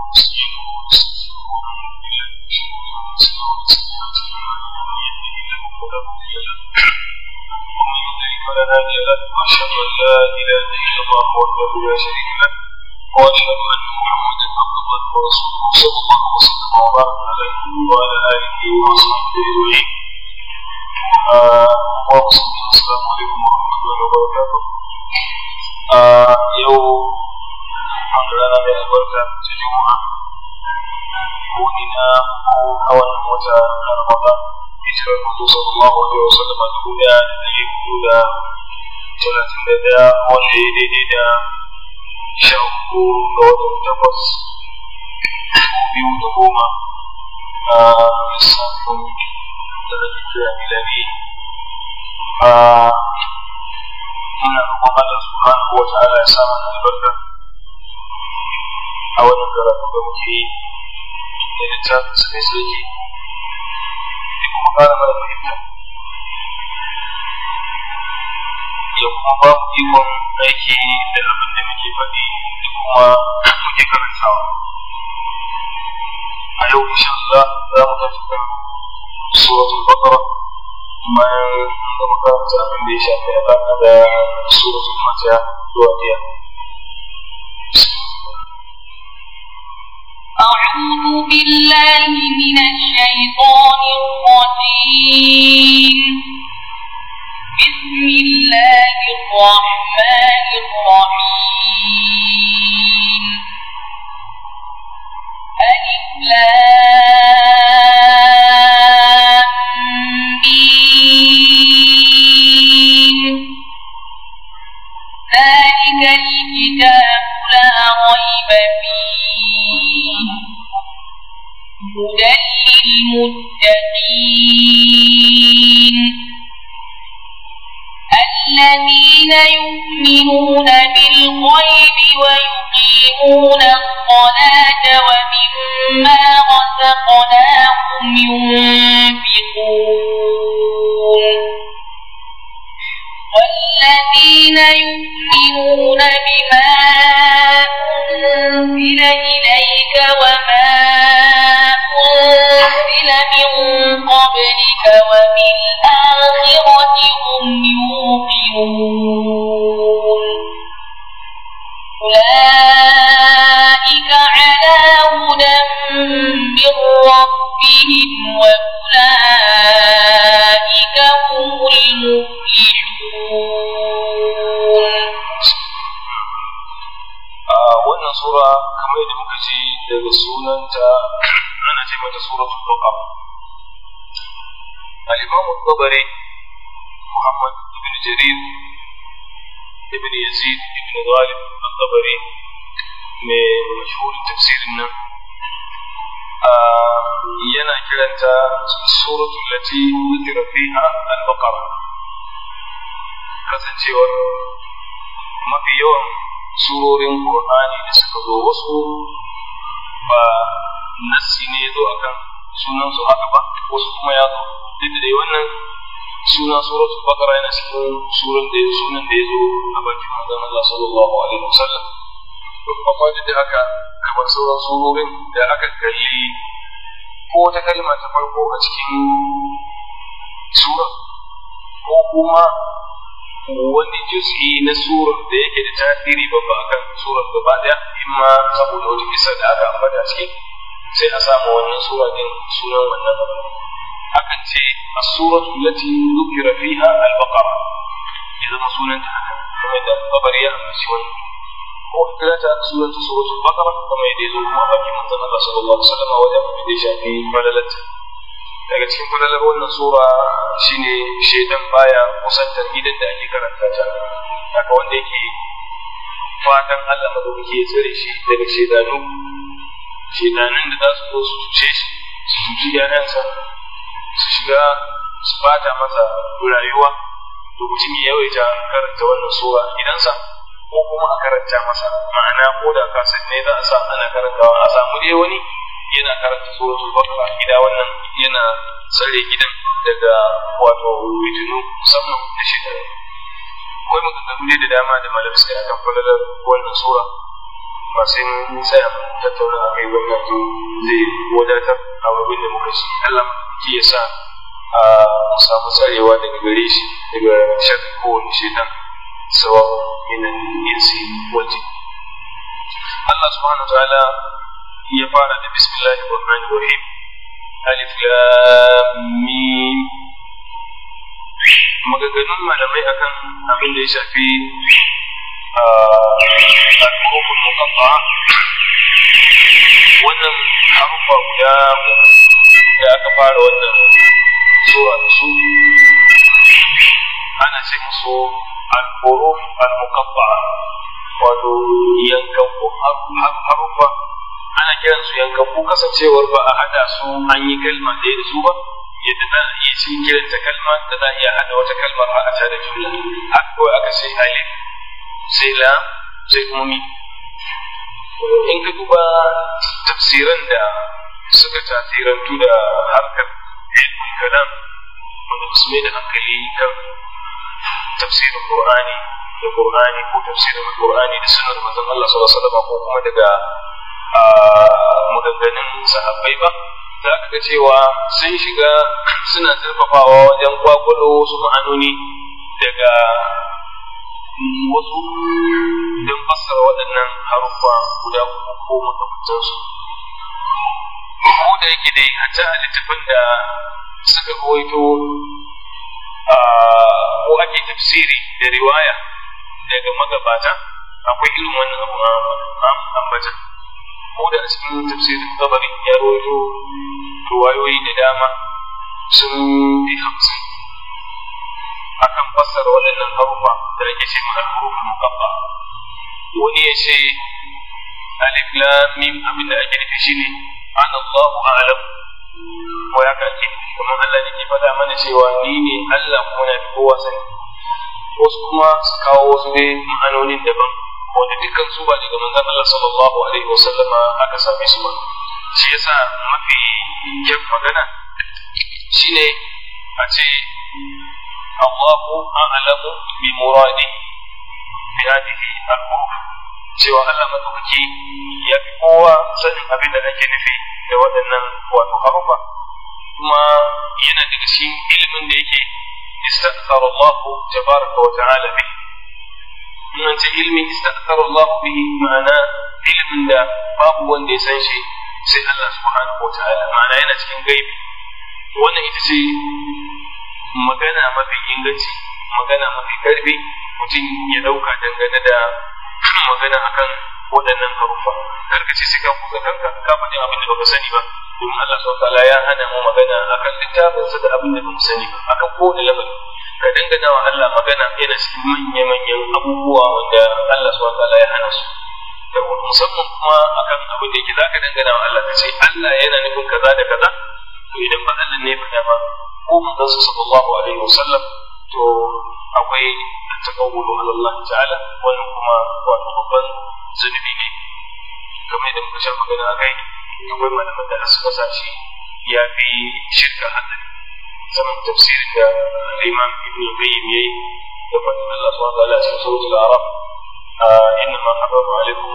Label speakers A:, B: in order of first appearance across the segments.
A: فلا هادي له واشهد ان لا اله الا الله وحده لا شريك له واشهد ان محمدا عبده ورسوله صلى الله وسلم وبارك عليه وعلى اله واصحابه اجمعين. السلام عليكم ورحمه الله وبركاته. يوم حضرنا من البركه الجمعه وننا اول موتى رمضان hijirar Muhammadu sallallahu alaihi wasallam dubu ɗaya da ɗari hudu da talatin da ɗaya wanda ya daidai da 13 ga watan takwas 2010 a lissafin da zai kira milani. Muna roƙon Allah subhanahu wa ta'ala ya sa mana albarka a wannan karatu da muke yi da littafin sa mai sarki ƙara mana fahimta ya kuma ba mu ikon aiki da abin da muke faɗi da kuma muke karantawa. A yau insha Allah za mu tafi kan suratul Baqara bayan da makaranta abin da ya shafi alaƙa da suratul Fatiha zuwa jiya.
B: أعوذ بالله من الشيطان الرجيم. بسم الله الرحمن الرحيم. ألف لام ميم. ذلك الكتاب لا ريب فيه هدى للمتقين الذين يؤمنون بالغيب ويقيمون الصلاة ومما رزقناهم ينفقون والذين يؤمنون بما أنزل إليك وما أنزل من قبلك وبالآخرة هم يوقنون أولئك على هدى من ربهم وأولئك هم المفلحون.
A: wannan sura kamar yadda muka ji daga sunanta ana ce mata suratul Baqara. Al-Imam al-Tabari Muhammad ibn Jarir ibn Yazid ibn Ghalib al-Tabari mai mashhurin tafsirin nan yana kiranta suratul lati dhikra fiha al-Baqara, kasancewar mafi yawan surorin Qur'ani da suka zo wasu ba nassi ne ya zo akan sunan su haka ba, wasu kuma ya zo duk da dai wannan suna suratul Baqara yana cikin sunan da ya zo a bakin manzon Allah sallallahu alaihi wasallam. Amma duk da haka kamar sauran surorin da aka kalli ko wata kalma ta farko a cikin sura ko kuma wani juz'i na surar da yake da tasiri babba akan surar gaba daya, imma saboda wata kisa da aka ambata ciki sai a samu wannan sura din sunan wannan abu. Akan ce as-suratu allati dhukira fiha al-Baqara, ya zama sunan ta haka kamar da Tabari ya ambaci wannan, ko kira ta suratul Baqara kamar yadda ya zo kuma a bakin manzon Allah sallallahu alaihi wasallam wajen abin da ya shafi falalarta. Daga cikin falalar wannan sura shine shaidan baya kusantar idan da ake karanta ta, haka wanda yake fatan Allah madaukaki ya tsare shi daga shaidanin da za su zo su cuce shi, su cuci ƴaƴansa, su shiga su bata masa rayuwa, to mutum ya yawaita karanta wannan sura a gidansa ko kuma a karanta masa, ma'ana ko da kaset ne za a sa ana karantawa a samu dai wani yana karanta suratul Baqara gida, wannan yana tsare gidan daga wato fitinu musamman da shekaru. Akwai maganganu ne da dama da malamai suka akan falalar wannan sura, masu sai mun tsaya tattauna a kai wannan zai wadatar a abin da muka ci Allah ki ya sa a samu tsarewa daga gare shi daga shakka kowane shaitan sawa minan insi wal jin. Allah subhanahu wa ta'ala ya fara da bismillahir rahmanir rahim alif lam mim. Maganganun malamai akan abin da ya shafi al-huruful muqatta'a, wannan harufa guda da aka fara wannan sura da su ana ce musu al-huruf al-muqatta'a, wato yankanku harufa ana kiran su yankanku kasancewar ba a hada su an yi kalma ɗaya da su ba, yadda za a iya cikin kiranta kalma da za a iya hada wata kalmar a da jumla. Haka kawai aka ce alif sai lam sai kuma mim. In ka duba tafsiran da suka tasirantu da harkar ilmin kalam wanda su mai da hankali kan tafsirin Qur'ani da Qur'ani ko tafsirin Qur'ani da sunnar manzon Allah sallallahu alaihi wasallam ko kuma daga maganganun sahabbai ba, za ka ga cewa sun shiga suna zurfafawa wajen kwakwalo wasu ma'anoni daga wasu don fassara waɗannan haruffa guda uku ko makamantansu. Ko da yake dai hatta a littafin da suka rawaito ko ake tafsiri da riwaya daga magabata akwai irin wannan abu ambata. Ko da a cikin tafsirin Tabari ya rawaito riwayoyi da dama sun fi 50 akan fassara waɗannan harufa da ake ce ma al-huruful muqatta'a. Wani ya ce alif lam mim abinda ake nufi shine ana Allahu a'lam, ko ya kace kuma Allah ne ke faɗa mana cewa ni ne Allah kuma na fi kowa sani. Wasu kuma su kawo wasu dai ma'anonin daban wanda dukkan su ba daga manzon Allah sallallahu alaihi wasallama aka same su ba. Shi yasa mafi kyan magana shine a ce Allahu a'lamu bi muradi bi hadhihi al-huruf, cewa Allah madaukaki ya fi kowa sanin abin da ake nufi da waɗannan wato harufa, kuma yana daga cikin ilimin da yake istakthara Allah tabaraka wa ta'ala bi. Mun ce ilmi istakthara Allah bi ma'ana ilimin da babu wanda ya san shi sai Allah subhanahu wa ta'ala, ma'ana yana cikin gaibi. Wannan ita ce magana mafi inganci, magana mafi karfi mutum ya dauka dangane da magana akan waɗannan harufa. Karkace sai ka kusa kanka ka faɗi abin da baka sani ba, domin Allah subhanahu wa ta'ala ya hana mu magana akan littafinsa da abin da bamu sani ba, akan kowane lamari. Ka dangana wa Allah magana yana cikin manya-manyan abubuwa wanda Allah subhanahu wa ta'ala ya hana su. Da musamman kuma akan abin da yake zaka dangana wa Allah ka ce Allah yana nufin kaza da kaza, to idan ba Allah ne faɗa ba ko manzon sallallahu alaihi wasallam, to akwai takawulu ala Allah ta'ala, wannan kuma wato babban zunubi ne. Kamar yadda muka sha magana a kai, akwai malaman da suka sa shi ya fi shirka hatsari. Zaman tafsirin da Imam Ibn Qayyim yayi da fadin Allah subhanahu wa ta'ala cikin suratul A'raf, إنما حرم عليكم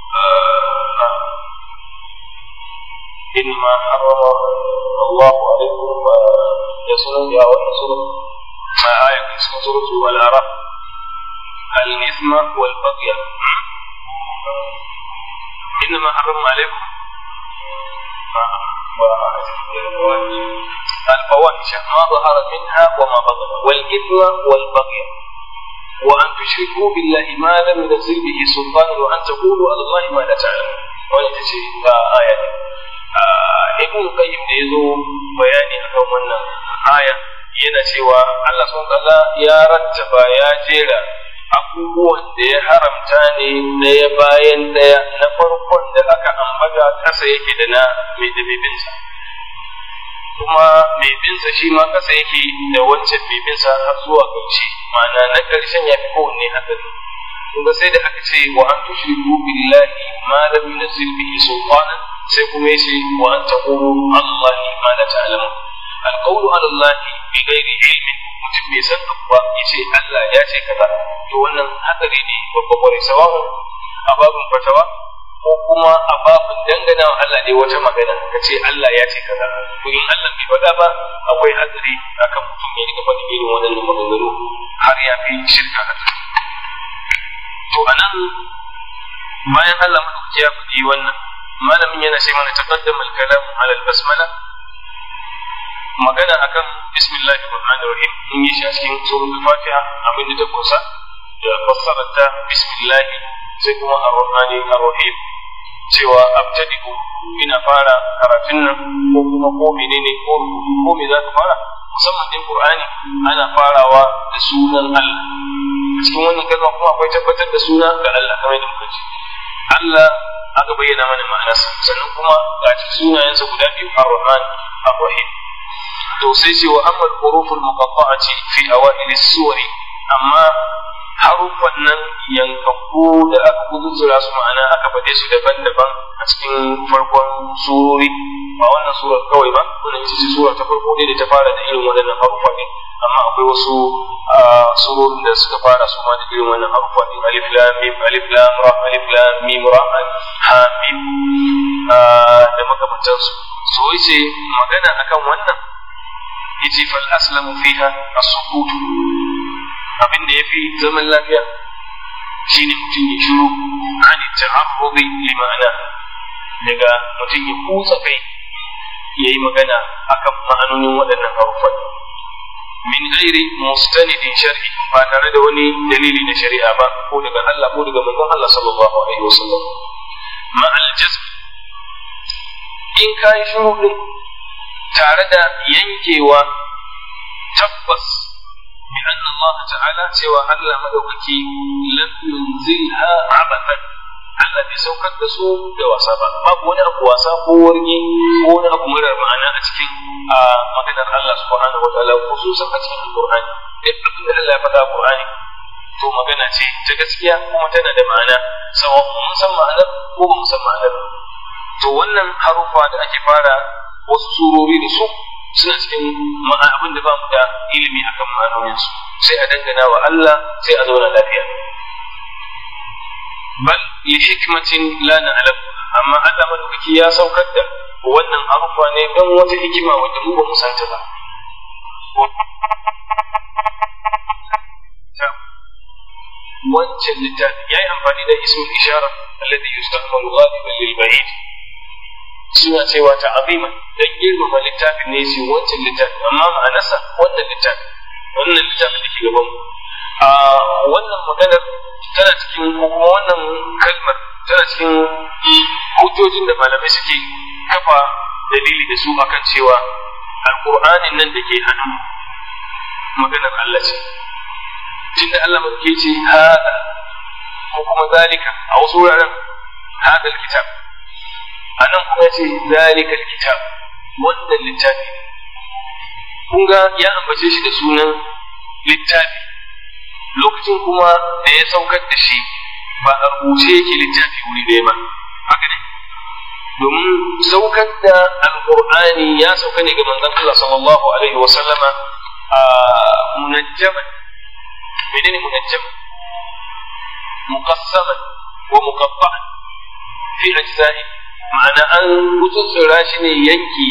A: إنما حرم الله عليكم يسرون يا ونسرون ما آية اسم سورة الأعراف الإثم والبغي. إنما حرم عليكم الفواحش ما ظهر منها وما بطن والإثم والبغي وأن تشركوا بالله ما لم ينزل به سلطان وأن تقولوا على الله ما لا تعلمون. wani ta ce ta aya ne. Ibn Qayyim da ya zo bayani akan wannan aya yana cewa Allah subhanahu wa ta'ala ya rattaba ya jera abubuwan da ya haramta ne daya bayan daya, na farkon da aka ambata kasa yake da na mai binsa, kuma mai binsa shi ma kasa yake da wancan mai binsa har zuwa ƙarshe, ma'ana na ƙarshen ya fi kowanne hatsari. Kuma sai da aka ce wa an tushriku billahi ma lam yunzil bihi sultanan, sai kuma yace wa an taqulu Allahi ma la ta'lamun. Al-qawlu ala Allah bi ghairi ilmin, mutum bai san ba yace Allah ya ce kaza, to wannan hatsari ne babba kwarai, sawa'un a babin fatawa ko kuma a babin dangana wa Allah ne wata magana ka ce Allah ya ce kaza to in Allah bai faɗa ba akwai hatsari akan mutum ya rika faɗi irin waɗannan maganganu har ya fi shirka da to anan bayan Allah madaukaki ya faɗi wannan malamin yana ce mana taqaddama al-kalam ala al-basmala magana akan bismillahir rahmanir rahim in yi shi a cikin suratul fatiha abin da ta kusa da fassararta bismillah sai kuma ar-rahmani ar-rahim cewa abtadi'u ina fara karatun nan ko kuma ko menene ko me za ka fara musamman din qur'ani ana farawa da sunan Allah cikin wannan kalma kuma akwai tabbatar da suna ga Allah kamar yadda muka ce Allah aka bayyana mana ma'anarsa sannan kuma ga cikin sunayensa guda biyu ar-rahman ar-rahim to sai ce wa amma al-huruful muqatta'ati fi awail as-suwari amma harufan nan yankakku da aka gudunsura su ma'ana aka faɗe su daban-daban a cikin farkon surori ba wannan surar kawai ba wannan ita ce sura ta farko ne da ta fara da irin waɗannan harufa ne amma akwai wasu surorin da suka fara su ma da irin wannan harufa ne alif lam mim alif lam ra alif lam mim ra ha mim da makamantansu so yace magana akan wannan yace fal aslamu fiha as-sukut abin da yafi zaman lafiya shine mutum ya shiru an ta'arrudi li ma'ana daga mutum ya kusa kai yayi magana akan ma'anonin waɗannan harufan min ghairi mustanidin shar'i ba tare da wani dalili na shari'a ba ko daga Allah ko daga manzon Allah sallallahu alaihi wasallam ma al-jazm in kai shiru din tare da yankewa tabbas bi anna Allah ta'ala cewa Allah madaukaki lam yunzilha abathan Allah bai saukar da su da wasa ba babu wani abu wasa ko wargi ko wani abu marar ma'ana a cikin maganar Allah subhanahu wa ta'ala khususan a cikin Al-Qur'ani duk abin da Allah ya faɗa a Qur'ani to magana ce ta gaskiya kuma tana da ma'ana sawa mun san ma'anar ko ba mu san ma'anar to wannan harufa da ake fara wasu surori da su suna cikin abin da ba mu da ilimi akan ma'anoninsu sai a dangana wa Allah sai a zauna lafiya bal li hikmatin la na'lam amma Allah madaukaki ya saukar da wannan harufa ne don wata hikima wanda mu ba mu santa ba wancan littafi ya yi amfani da ismul ishara alladhi yustahmalu ghaliban lil ba'id suna cewa ta'aziman dan girmama littafin ne shi wancan littafi amma ma'anarsa wannan littafi da ke gaban mu wannan maganar tana cikin ko kuma wannan kalmar tana cikin hujjojin da malamai suke kafa dalili da su akan cewa alqur'anin nan da ke hannu maganar Allah ce tunda Allah ke ce hada ko kuma zalika a wasu wuraren hadal kitab anan kuma ce zalikal kitab wannan littafi kun ga ya ambace shi da sunan littafi lokacin kuma da ya saukar da shi ba a rubuce yake littafi wuri ɗaya ba haka ne domin saukar da alqur'ani ya sauka ne ga manzon Allah sallallahu alaihi wa sallama a munajjaman menene munajjam muqassaman wa muqatta'an fi ajza'i ma'ana an gutsura shi ne yanki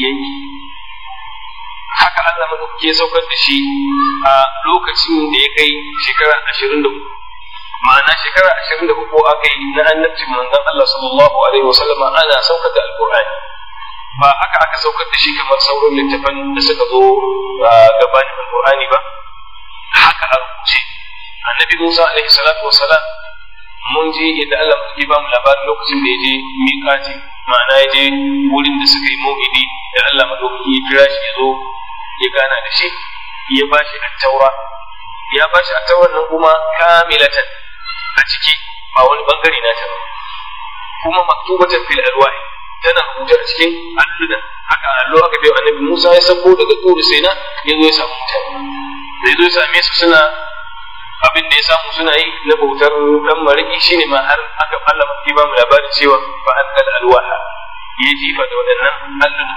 A: haka Allah madaukake ya saukar da shi a lokacin da ya kai shekara 23 ma'ana shekara 23 aka yi na annabcin manzon Allah sallallahu alaihi wasallam ana saukar da alqur'ani ba haka aka saukar da shi kamar sauran littafan da suka zo gabanin alqur'ani ba haka a rubuce annabi Musa alaihi salatu wasalam mun ji yadda Allah ya ba mu labarin lokacin da ya je miƙati ma'ana ya je wurin da suka yi mau'idi da Allah madaukaki ya kira shi ya zo ya gana da shi ya ba shi at-taura nan kuma kamilatan a ciki ba wani bangare na ta ba kuma maktubatan fil alwah tana rubuta a cikin alluna haka allo aka bai annabi Musa ya sako daga turu saina ya zo ya samu mutane da ya zo ya same su suna abin da ya samu suna yi na bautar dan mariki shine ma har aka Allah ya ba mu labarin cewa fa alqal alwaha ya jifa da waɗannan alluna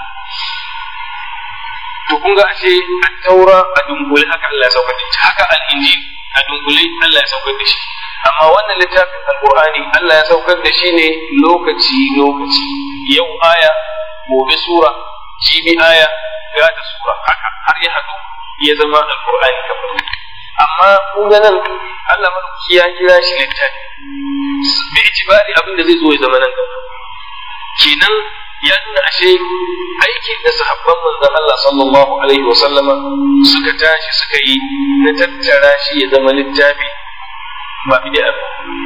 A: to kun ga ashe at-taura a dunkule haka Allah ya sauka da haka al-injil a dunkule Allah ya saukar da shi amma wannan littafin alqur'ani Allah ya saukar da shi ne lokaci yau aya gobe sura jibi aya gata sura haka har ya hadu ya zama alqur'ani kamar amma kun ga nan Allah madauki ya kira shi littafi bi itibari abin da zai zo ya zama nan gaba kenan ya nuna ashe aikin da sahabban manzon Allah sallallahu alaihi wa sallama suka tashi suka yi na tattara shi ya zama littafi ba bid'a ba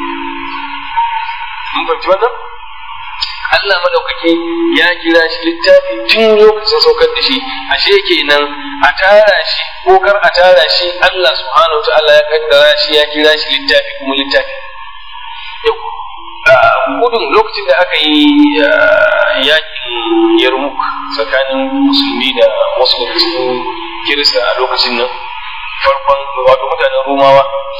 A: mun fahimci wannan Allah madaukaki ya kira shi littafi tun lokacin saukar da shi ashe kenan a tara shi ko kar a tara shi Allah subhanahu wataala ya kaddara shi ya kira shi littafi kuma littafi gudun lokacin da aka yi yakin Yarmouk tsakanin musulmi da wasu daga cikin kirista a lokacin nan farkon wato mutanen Romawa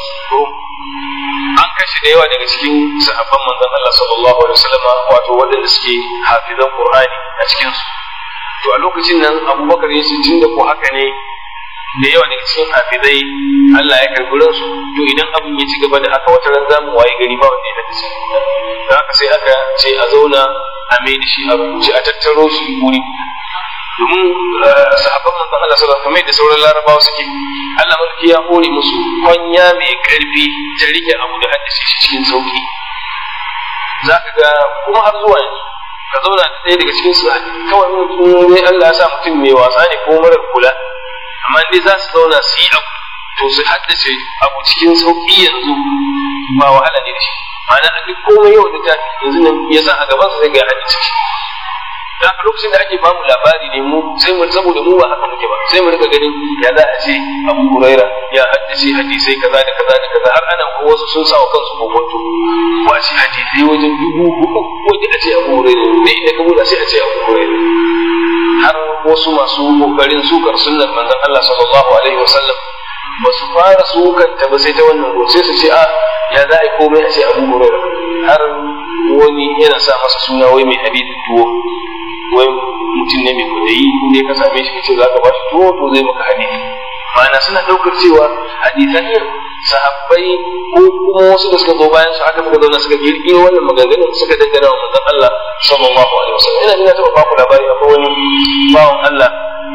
A: an kashe da yawa daga cikin sahabban manzon Allah sallallahu alaihi wasallam wato waɗanda suke hafizan Qur'ani a cikin su to a lokacin nan Abubakar ya ce tunda ko haka ne da yawa daga cikin hafizai Allah ya karbi ransu to idan abin ya ci gaba da haka wata ran zamu waye gari ba wanda ya hadisi da haka sai aka ce a zauna a mai da shi a rubuce a tattaro shi wuri domin sahabban manzon Allah sallallahu alaihi wasallam da sauran larabawa suke Allah mulki ya hore musu kwanya mai karfi ta rike abu da hadisi shi cikin sauki zaka ga kuma har zuwa yanzu ka zauna da ɗaya daga cikin su kawai mutum ne Allah ya sa mutum mai wasa ne ko marar kula amma dai za su zauna su yi abu to su haddace abu cikin sauki yanzu ba wahala ne da shi ma'ana a duk komai yau da tafi yanzu nan ya sa a gaban sa zai ga haddace shi da lokacin da ake bamu labari ne mu sai mu saboda mu ba haka muke ba sai mu rika ganin ya za a ce Abu Huraira ya haddace hadisai kaza da kaza da kaza har ana ko wasu sun sa wa kansu kokonto ko a ce hadisai wajen 4,000 ko a ce Abu Huraira ne inda ka buɗa sai a ce Abu Huraira har wasu masu kokarin sukar sunnar manzon Allah sallallahu alaihi wasallam ba su fara sukar ta ba sai ta wannan ko sai su ce a ya za a yi komai a ce Abu Huraira har wani yana sa masa suna wai mai hadisi tuwo wai mutum ne mai kudayi ne ka same shi kace za ka ba shi tuwo to zai maka hadisi ma'ana suna daukar cewa hadisan sahabbai ko kuma wasu da suka zo bayan su aka suka zauna suka kirkiro wannan maganganun suka dangana wa manzon Allah sallallahu alaihi wasallam ina taɓa ba ku labari akwai wani bawan Allah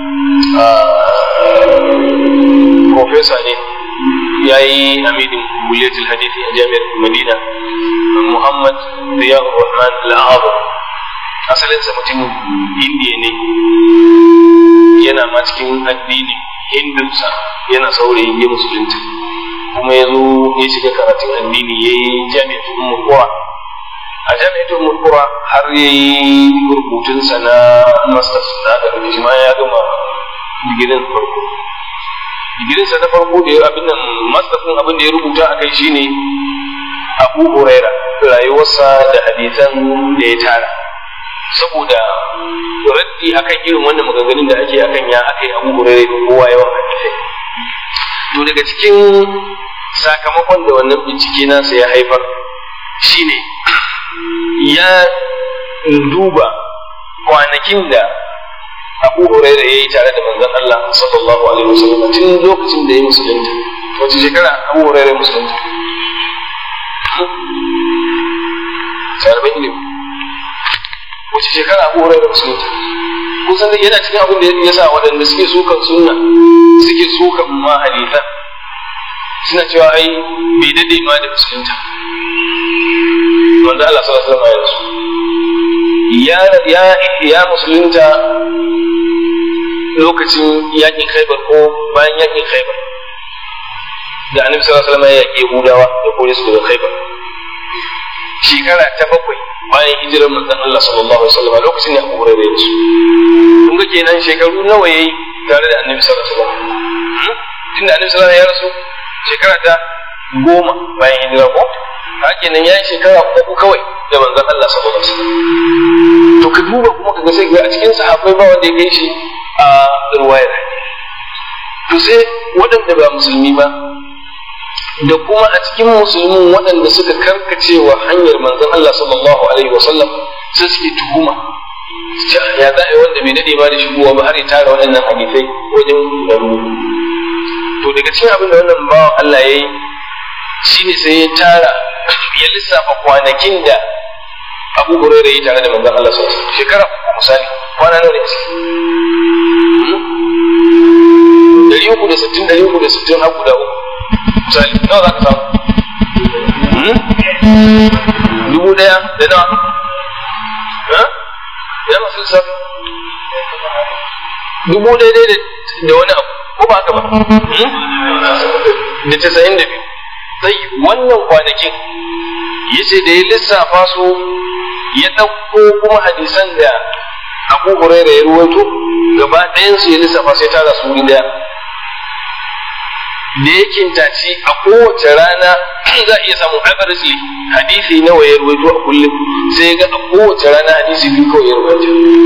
A: professor ne yayi amidin kuliyatul hadisi a jami'ar Madina Muhammad Ziyad Rahman Al-Azhar asalinsa mutumin Indiya ne yana ma cikin addinin Hindunsa yana saurayi ya musulunta kuma ya zo ya shiga karatun addini ya yi jami'atul Ummul Qura a jami'atul Ummul Qura har ya yi rubutunsa na masters na da ma ya gama digirin farko digirinsa na farko da ya abin nan masters din abin da ya rubuta a kai shine Abu Huraira rayuwarsa da hadisan da ya tara saboda raddi akan irin wannan maganganun da ake akan ya akai Abu Hurairah da kowa yawan hadisai to daga cikin sakamakon da wannan bincike nasa ya haifar shine ya duba kwanakin da Abu Hurairah yayi tare da manzon Allah sallallahu alaihi wasallam tun lokacin da ya musulunta wace shekara Abu Hurairah musulunta ne wace shekara Abu Hurairah musulunta kusan yana cikin abin da ya sa waɗanda suke sukan sunna suke sukan ma hadithan suna cewa ai bai dade ma da musulunta manzo Allah sallallahu alaihi wasallam ya musulunta lokacin yakin Khaibar ko bayan yakin Khaibar da Annabi sallallahu alaihi wasallam ya yake Yahudawa da kore su daga Khaibar shekara ta 7 bayan hijirar manzon Allah sallallahu alaihi wasallam lokacin da Abu Hurairah ya rasu kun ga kenan shekaru nawa yayi tare da Annabi sallallahu alaihi wasallam tunda Annabi sallallahu alaihi wasallam ya rasu shekara ta 10 bayan hijira ko haka nan yayi shekara 3 kawai da manzon Allah sallallahu alaihi wasallam to ka duba kuma ka ga sai a cikin sahabbai ba wanda ya kai shi a riwayar to sai waɗanda ba musulmi ba da kuma a cikin musulmin waɗanda suka karkacewa hanyar manzon Allah sallallahu alaihi wasallam sai suke tuhuma ya za a yi wanda bai dade ba da shigowa ba har ya tara waɗannan hadisai wajen daru to daga cikin abin da wannan bawan Allah yayi shine sai ya tara ya lissafa kwanakin da Abu Hurairah ya tare da manzon Allah sallallahu alaihi wasallam shekara misali kwana nawa ne 360 har guda uku misali nawa za ka samu 1000 da nawa ya masu lissafi 1000 daidai da wani abu ko ba haka ba da 92 sai wannan kwanakin yace da ya lissafa su ya ɗauko kuma hadisan da Abu Hurairah ya ruwaito gaba ɗayan su ya lissafa sai tara su wuri daya da yake tace a kowace rana za a iya samun averagely hadisi nawa ya ruwaito a kullum sai ga a kowace rana hadisi biyu kawai ya ruwaito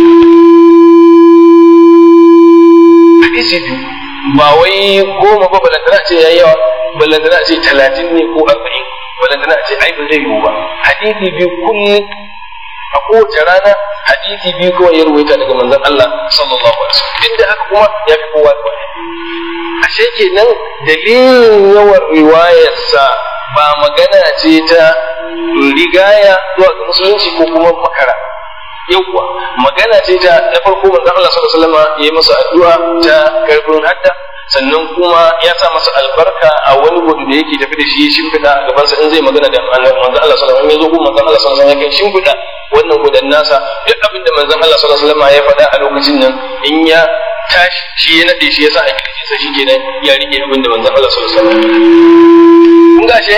A: hadisi biyu ba wai 10 ba balantana ce yayi yawa balantana ce 30 ne ko 40 balantana ce ai ba zai yiwu ba hadisi biyu kullum a kowace rana hadisi biyu kawai ya ruwaita daga manzon Allah sallallahu alaihi wasallam duk da haka kuma ya fi kowa da ashe kenan dalilin yawan riwayarsa ba magana ce ta rigaya zuwa ga musulunci ko kuma makara yawwa magana ce ta na farko manzon Allah sallallahu alaihi wasallam ya yi masa addu'a ta karfin hadda sannan kuma ya sa masa albarka a wani gudu da yake tafi da shi shimfiɗa a gabansa in zai magana da manzon Allah sallallahu alaihi wasallam ya zo kuma manzon Allah sallallahu alaihi wasallam ya shimfiɗa wannan gudan nasa duk abin da manzon Allah sallallahu alaihi wasallam ya faɗa a lokacin nan in ya tashi shi ya nade shi ya sa a kirjin sa shikenan ya rike abin da manzon Allah sallallahu alaihi wasallam kun ga shi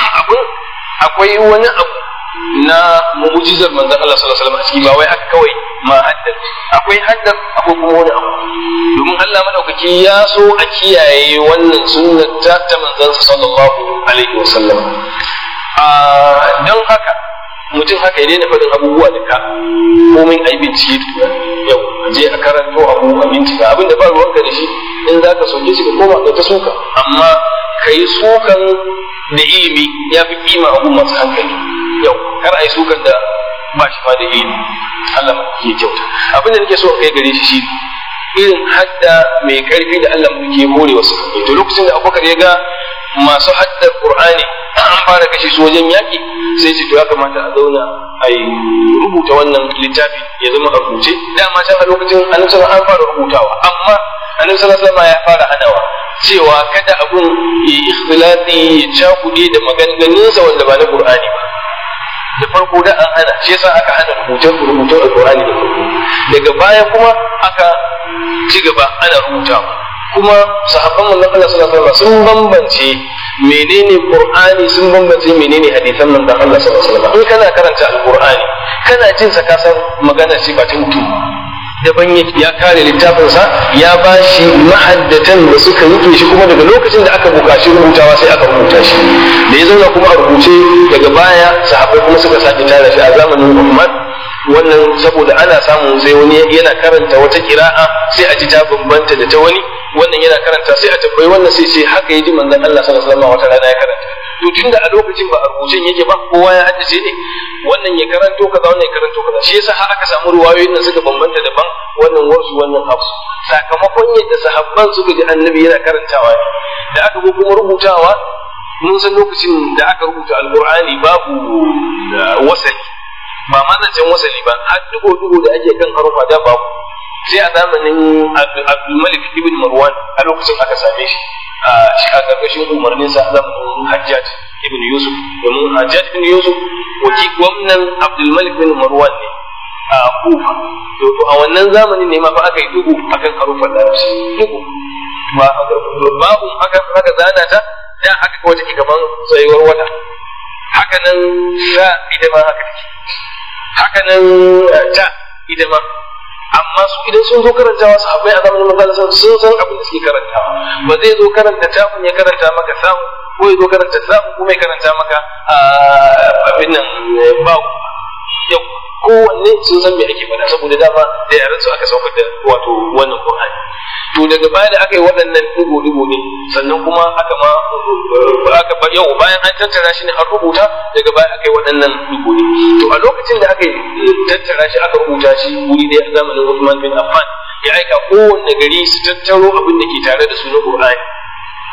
A: akwai wani abu na mu'jizar manzon Allah sallallahu alaihi wasallam a ciki ba wai aka kawai ma haddar akwai haddar akwai kuma wani abu domin Allah madaukaki ya so a kiyaye wannan sunnar ta manzon sallallahu alaihi wasallam don haka mutum haka ya daina faɗin abubuwa da ka komai a yi bincike tukuna yau a je a karanto abu a bincika abin da ba ruwanka da shi in za ka soke shi ka koma ka ta suka amma ka yi sukan da ilimi ya fi kima abu masu hankali yau kar a yi sukan da ba shi ma da ilimi Allah ke kyauta abin da nake so kai gare shi irin hadda mai karfi da Allah ke more wasu to lokacin da Abubakar ya ga masu haddar Qur'ani an fara kashe su wajen yaƙi sai ce to ya kamata a zauna a yi rubuta wannan littafi ya zama a rubuce dama can a lokacin annabi sallallahu an fara rubutawa amma annabi sallallahu alaihi wasallam ya fara hadawa cewa kada abun ya ikhtilati ya cakude da maganganunsa wanda ba na Qur'ani ba da farko da an hana shi yasa aka hana rubutun Al-Qur'ani da farko daga baya kuma aka ci gaba ana rubutawa kuma sahabban manzon Allah sallallahu alaihi wasallam sun bambance menene Qur'ani sun bambance menene hadisan manzon Allah sallallahu alaihi wasallam in kana karanta Al-Qur'ani kana jin sa ka san magana ce ba ta mutum daban yake ya kare littafin sa ya bashi mahaddatan da suka rike shi kuma daga lokacin da aka bukaci rubutawa sai aka rubuta shi da ya zauna kuma a rubuce daga baya sahabbai kuma suka sake tare shi a zamanin Uthman wannan saboda ana samun sai wani yana karanta wata kira'a sai a ji ta bambanta da ta wani wannan yana karanta sai a tabbai wannan sai ce haka yaji manzon Allah sallallahu alaihi wasallam wata rana ya karanta to tunda a lokacin ba a rubucin yake ba kowa ya haddace ne wannan ya karanto kaza wannan ya karanto kaza shi yasa har aka samu ruwayoyin da suka bambanta daban wannan warsu wannan hafsu sakamakon yadda sahabban suka ji annabi yana karantawa da aka go kuma rubutawa mun san lokacin da aka rubuta alqur'ani babu wasali ba mazancen wasali ba har dugo da ake kan harufa da babu sai a zamanin Abdul Malik ibn Marwan a lokacin aka same shi a ƙarƙashin umarninsa a zamanin Hajjaj ibn Yusuf domin Hajjaj ibn Yusuf gwamnan Abdul Malik ibn Marwan ne a Kufa to a wannan zamanin ne ma fa aka yi dugu akan harufan Larabci dugu ba babu haka zana ta da haka kawai take gaban tsayuwar wata haka nan sha ita ma haka take haka nan ta ita ma amma su idan sun zo karantawa sahabbai a zamanin manzon sun san abin da suke karantawa ba zai zo karanta tafin ya karanta maka samu ko ya zo karanta samu kuma ya karanta maka abin nan ba yau kowanne sun san me ake faɗa saboda dama da yaran su aka saukar da wato wannan Qur'ani to daga baya da aka yi waɗannan digo ne sannan kuma aka yau bayan an tattara shi ne an rubuta daga baya aka yi waɗannan digo ne to a lokacin da aka tattara shi aka rubuta shi wuri ɗaya a zamanin Uthman bin Affan ya aika kowanne gari su tattaro abin da ke tare da su na Qur'ani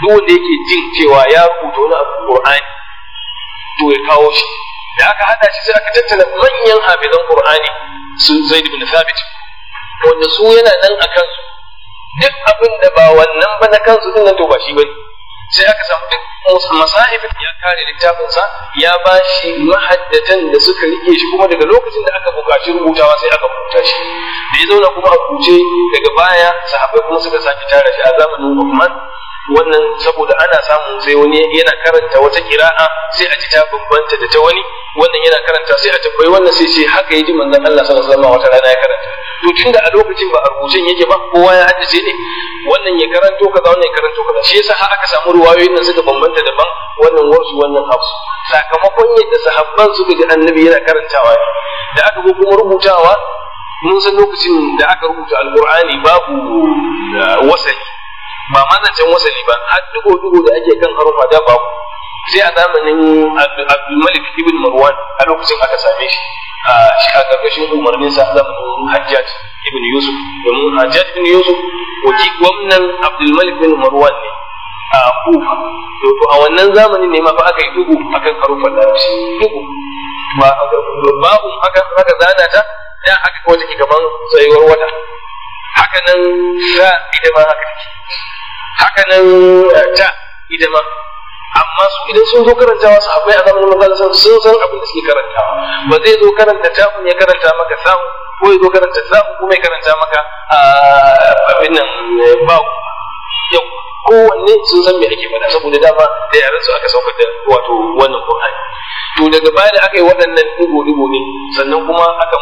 A: duk wanda yake jin cewa ya rubuta wani abu Qur'ani to ya kawo shi. Da aka hada shi sai aka tattara manyan hafizan Qur'ani su Zaid ibn Thabit wanda su yana nan a kansu duk abin da ba wannan ba na kansu din nan to ba shi bane. Sai aka samu duk masahib ya kare littafinsa ya ba shi mahaddatan da suka rike shi, kuma daga lokacin da aka buƙaci rubutawa sai aka rubuta shi. Da ya zauna kuma a rubuce daga baya sahabbai kuma suka sake tara shi a zamanin Uthman. Wannan saboda ana samun sai wani yana karanta wata kira'a sai a ji ta bambanta da ta wani, wannan yana karanta sai a tabbai wannan sai ce haka yaji manzon Allah sallallahu alaihi wasallam wata rana ya karanta. To tunda a lokacin ba a rubucin yake ba kowa ya haddace ne, wannan ya karanto kaza wannan ya karanto kaza, shi yasa har aka samu ruwayoyin nan suka bambanta daban, wannan warsu wannan hafsu, sakamakon yadda sahabban suka ji annabi yana karantawa. Da aka go kuma rubutawa, mun san lokacin da aka rubuta alqur'ani babu wasali, ba mazancin wasali ba, har dugo da ake kan harufa da babu. Sai a zamanin Abdul Malik ibn Marwan a lokacin aka same shi a ƙarƙashin umarnin sa zamanin Hajjaj ibn Yusuf, domin Hajjaj ibn Yusuf gwamnan Abdul Malik ibn Marwan ne a Kufa. To a wannan zamanin ne ma fa aka yi dugu akan harufan larabci, dugu ba babu aka zana ta da aka kawai take gaban tsayuwar wata. Haka nan sa ita ma haka take, haka nan ta ita ma. Amma su idan sun zo karantawa sahabbai a zamanin manzon sun san abin da suke karantawa. Ba zai zo karanta tafin ya karanta maka samu, ko ya zo karanta samu kuma ya karanta maka abin nan babu. Yau kowanne sun san me ake faɗa saboda dama da yaran su aka saukar da wato wannan Qur'ani. To daga baya da aka yi waɗannan digo ne, sannan kuma aka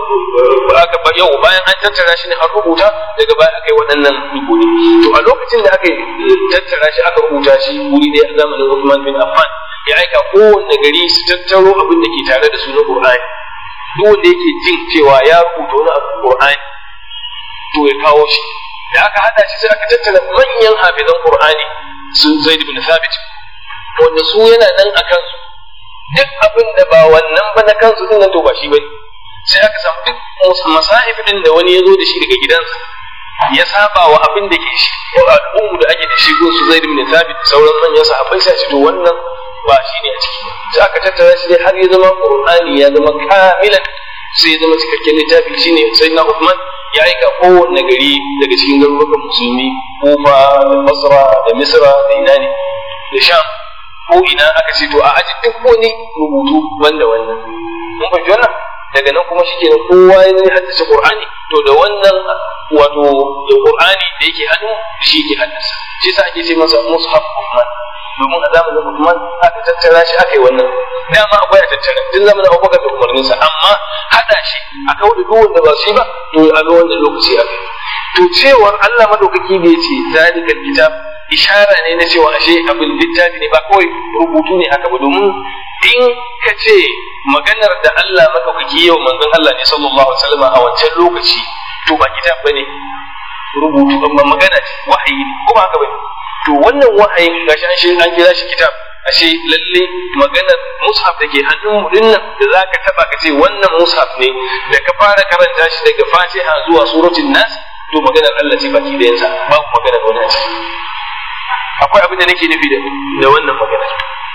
A: yau bayan an tattara shi ne an rubuta, daga baya aka yi waɗannan digo ne. To a lokacin da aka tattara shi aka rubuta shi wuri ɗaya a zamanin Uthman bin Affan, ya aika kowanne gari su tattaro abin da ke tare da su na Qur'ani. Duk wanda yake jin cewa ya rubuta wani abu Qur'ani to ya kawo shi. Da aka hada shi sai aka tattara manyan hafizan Qur'ani su Zaid ibn Thabit wanda su yana nan a kansu duk abin da ba wannan ba na kansu din nan to ba shi bane. Sai aka samu duk masahib din da wani ya zo da shi daga gidansa ya saba wa abin da ke shi al'ummu da ake da shi ko su Zaid ibn Thabit sauran manyan sahabbai sai ce to wannan ba shi ne a ciki. Sai aka tattara shi har ya zama Qur'ani ya zama kamilan, sai ya zama cikakken littafi. Shine Sayyidina Uthman ya aika kowanne gari daga cikin garurukan musulmi, Kufa da Basra da Misra da ina ne da Sham, ko ina aka ce to a aji duk wani rubutu wanda wannan. Mun fahimci wannan? Daga nan kuma shi kenan kowa ya zai haddace Qur'ani, to da wannan wato da Qur'ani da yake hannu shi yake haddasa. Shi yasa ake ce masa Mushaf Uthman, domin a zamanin Uthman aka tattara shi aka yi wannan. Dama akwai a tattara tun zamanin Abubakar da umarninsa, amma hada shi a kawo da duk wanda ba shi ba to a ga wannan lokaci aka yi. To cewar Allah madaukaki da ya ce zalikal kitab ishara ne na cewa ashe abin littafi ne ba kawai rubutu ne haka ba, domin in ka ce maganar da Allah madaukaki yau manzon Allah ne sallallahu alaihi wasallam a wancan lokaci to ba kitab bane, rubutu ba magana ce, wahayi ne ko ba haka bane. To wannan wahayi gashi an kira shi kitab, ashe lalle maganar mushaf da ke hannun mu dinnan da zaka taba ka ce wannan mushaf ne da ka fara karanta shi daga Fatiha zuwa suratul Nas, to maganar Allah ce baki da yansa, babu maganar wani ce. Akwai abin da nake nufi da wannan magana.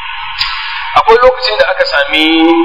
A: Akwai lokacin da aka sami